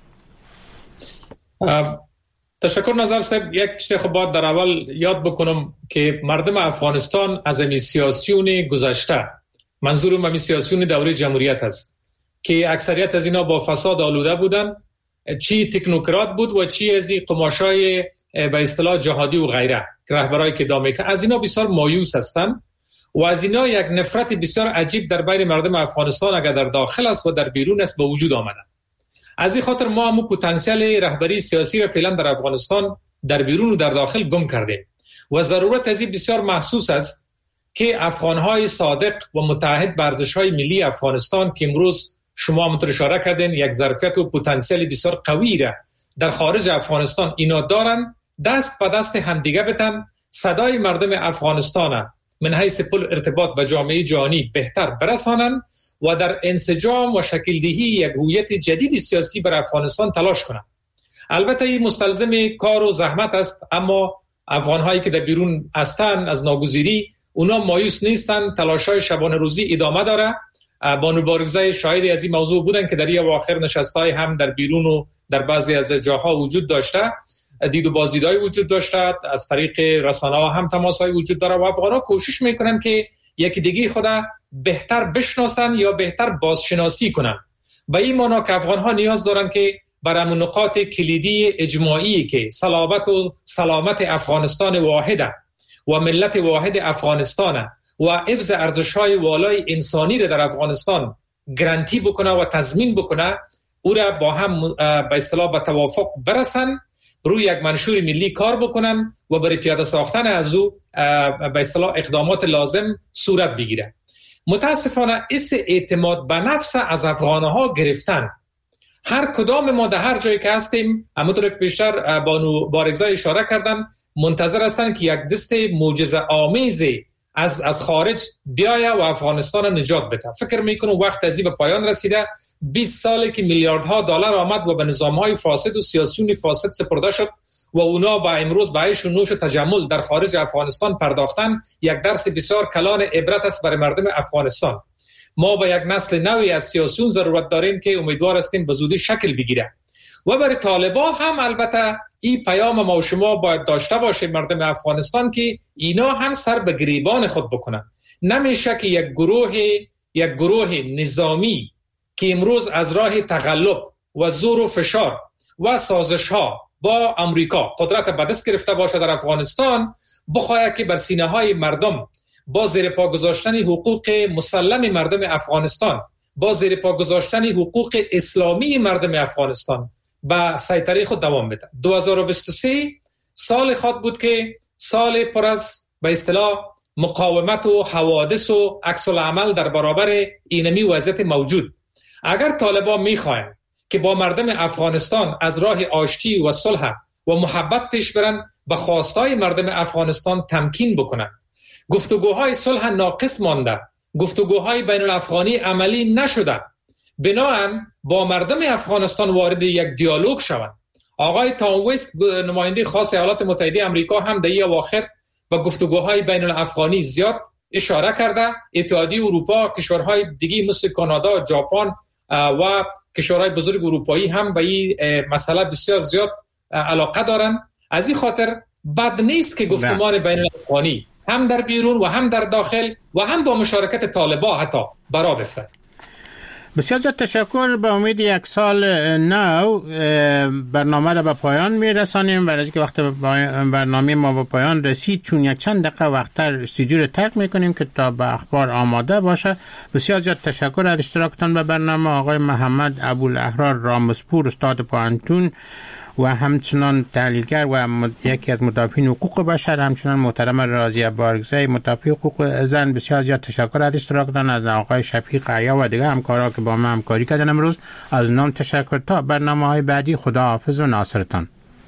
تشکر نظر صاحب. یک چیز خب باید در اول یاد بکنم که مردم افغانستان از امی سیاسیون گذشته، منظورم امی سیاسیون دوره جمهوریت است که اکثریت از اینا با فساد آلوده بودن، چی تکنوکرات بود و چی از این قماشای به اصطلاح جهادی و غیره رهبرای که دامه که از اینا بسیار مایوس هستند و از اینا یک نفرت بسیار عجیب در بین مردم افغانستان اگر در داخل است و در بیرون است به وجود آمده. از این خاطر ما هم پتانسیل رهبری سیاسی را فعلا در افغانستان در بیرون و در داخل گم کردیم و ضرورت از این بسیار محسوس است که افغانهای صادق و متحد به ارزش‌های ملی افغانستان که امروز شما هم اشاره کردین یک ظرفیت و پتانسیل بسیار قوی را در خارج افغانستان اینا دارن، دست به دست همدیگه بتن، صدای مردم افغانستان من حیث پل ارتباط با جامعه جهانی بهتر برسانن و در انسجام و شکل‌دهی یک هویت جدید سیاسی بر افغانستان تلاش کنند. البته این مستلزم کار و زحمت است، اما افغان‌هایی که در بیرون هستند از ناگزیری اونا مایوس نیستند، تلاش‌های شبانه روزی ادامه داره. بانو بارگزی شاهدی از این موضوع بودن که در این اواخر نشست‌های هم در بیرون و در بعضی از جاها وجود داشته، دید و بازدیدهای وجود داشته، از طریق رسانه‌ها هم تماس‌های وجود داره و افغان‌ها کوشش میکنن که یکی دیگه خدا بهتر بشناسن یا بهتر بازشناسی کنن. به این معنا که افغان‌ها نیاز دارن که برای نقاط کلیدی اجماعی که صلابت و سلامت افغانستان واحده و ملت واحد افغانستان و حفظ ارزش‌های والای انسانی را در افغانستان گارانتی بکنه و تضمین بکنه، او را با هم به اصطلاح به توافق برسن، روی یک منشور ملی کار بکنن و برای پیاده ساختن از او به اصطلاح اقدامات لازم صورت بگیره. متاسفانه اس اعتماد به نفس از افغانها گرفتن. هر کدام ما در هر جایی که هستیم، همونطور که بیشتر بانو بارگزی اشاره کردن، منتظر هستن که یک دست معجزه آمیز از از خارج بیایه و افغانستان رو نجات بده. فکر میکنم وقت ازی به پایان رسیده. بیست ساله که میلیاردها دلار آمد و به نظامهای فاسد و سیاسیون فاسد سپرده شد و اونا با امروز به عیش و نوش و تجمل در خارج افغانستان پرداختن. یک درس بسیار کلان عبرت است برای مردم افغانستان. ما با یک نسل نوی از سیاسیون ضرورت داریم که امیدوار هستیم به زودی شکل بگیره. و برای طالبان هم البته این پیام ما و شما باید داشته باشه مردم افغانستان که اینا هم سر به گریبان خود بکنن. نمیشه که یک گروه یک گروه نظامی که امروز از راه تغلب و زور و فشار و سازش ها با امریکا قدرت به دست گرفته باشه در افغانستان، بخواد که بر سینه های مردم با زیر پا گذاشتن حقوق مسلم مردم افغانستان، با زیر پا گذاشتن حقوق اسلامی مردم افغانستان با سیطره خود دوام بده. دو هزار و بیست و سه سال خود بود که سال پر از به اصطلاح مقاومت و حوادث و عکس العمل در برابر اینمی وضعیت موجود. اگر طالبان میخواهند که با مردم افغانستان از راه آشتی و صلح و محبت پیش برن، به خواستای مردم افغانستان تمکین بکنن. گفتگوهای صلح ناقص مانده، گفتگوهای بین الافغانی عملی نشده. بنابراین با مردم افغانستان وارد یک دیالوگ شوند. آقای تام وست نماینده خاص ایالات متحده آمریکا هم در این اواخر و گفتگوهای بین الافغانی زیاد اشاره کرده. اتحادیه اروپا، کشورهای دیگه مثل کانادا، ژاپن و کشورهای بزرگ اروپایی هم به این مسئله بسیار زیاد علاقه دارن. از این خاطر بد نیست که گفتمان بین الافغانی هم در بیرون و هم در داخل و هم با مشارکت طالبان حتی برا بفته. بسیار زیاد تشکر. به امید یک سال نو برنامه را به پایان می رسانیم. برای اینکه وقت برنامه ما به پایان رسید، چون یک چند دقیقه وقتر استودیو رو ترک می کنیم که تا به اخبار آماده باشه. بسیار زیاد تشکر از اشتراکتان به برنامه آقای محمد ابوالاحرار رامسپور، استاد پوهنتون و همچنان تحلیلگر و یکی از مدافعین حقوق بشر، همچنان محترم رازیه بارگزی مدافع حقوق زن. بسیار زیاد تشکر از اشتراکتان. از آقای شفیق عیا و دیگه همکارا که با ما همکاری کردن امروز از نام تشکر. تا برنامه‌های بعدی، خدا حافظ و ناصرتان.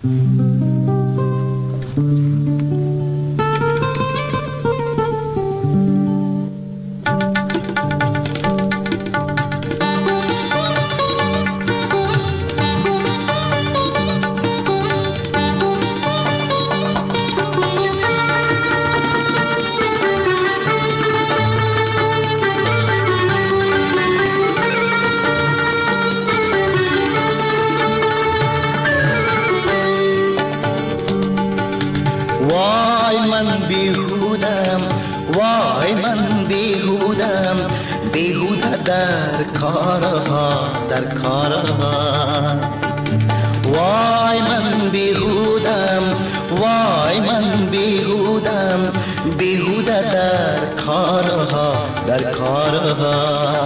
در کارها در کارها وای من بیهودم وای من بیهودم بیهوده در کارها در کارها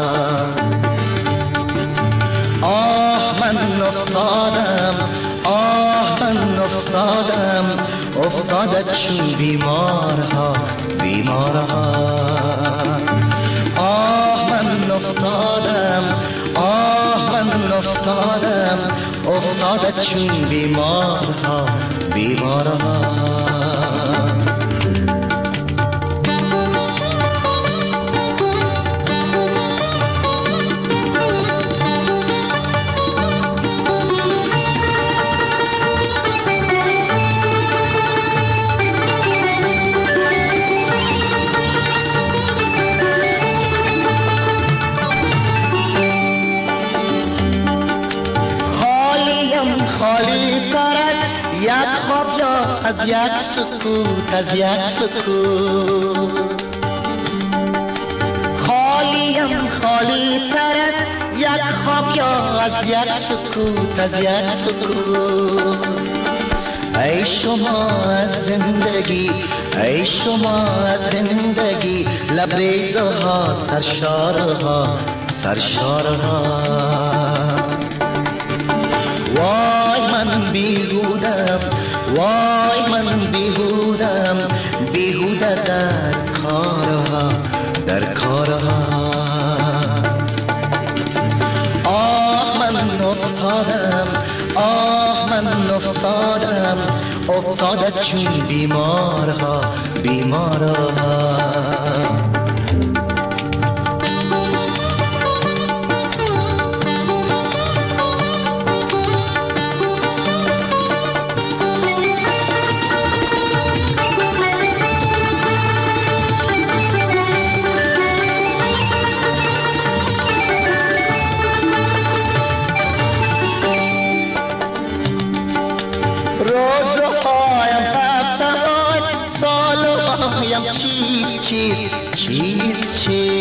آه من افتادم آه من افتادم افتاده چون بیمارها بیمارها افتادم آه من افتادم افتاده چون بیمارها بیمارها از یک سکوت از یک سکوت خالیم خالی تر از یک خواب یا از یک سکوت از یک سکوت ای شما از زندگی ای شما از زندگی لبریزها سرشارها سرشارها وای من بیهودم وای من بیهودم بیهوده در کارها در کارها آه من افتادم آه من افتادم افتاده چون بیمارها بیمارها چیز چیز چیز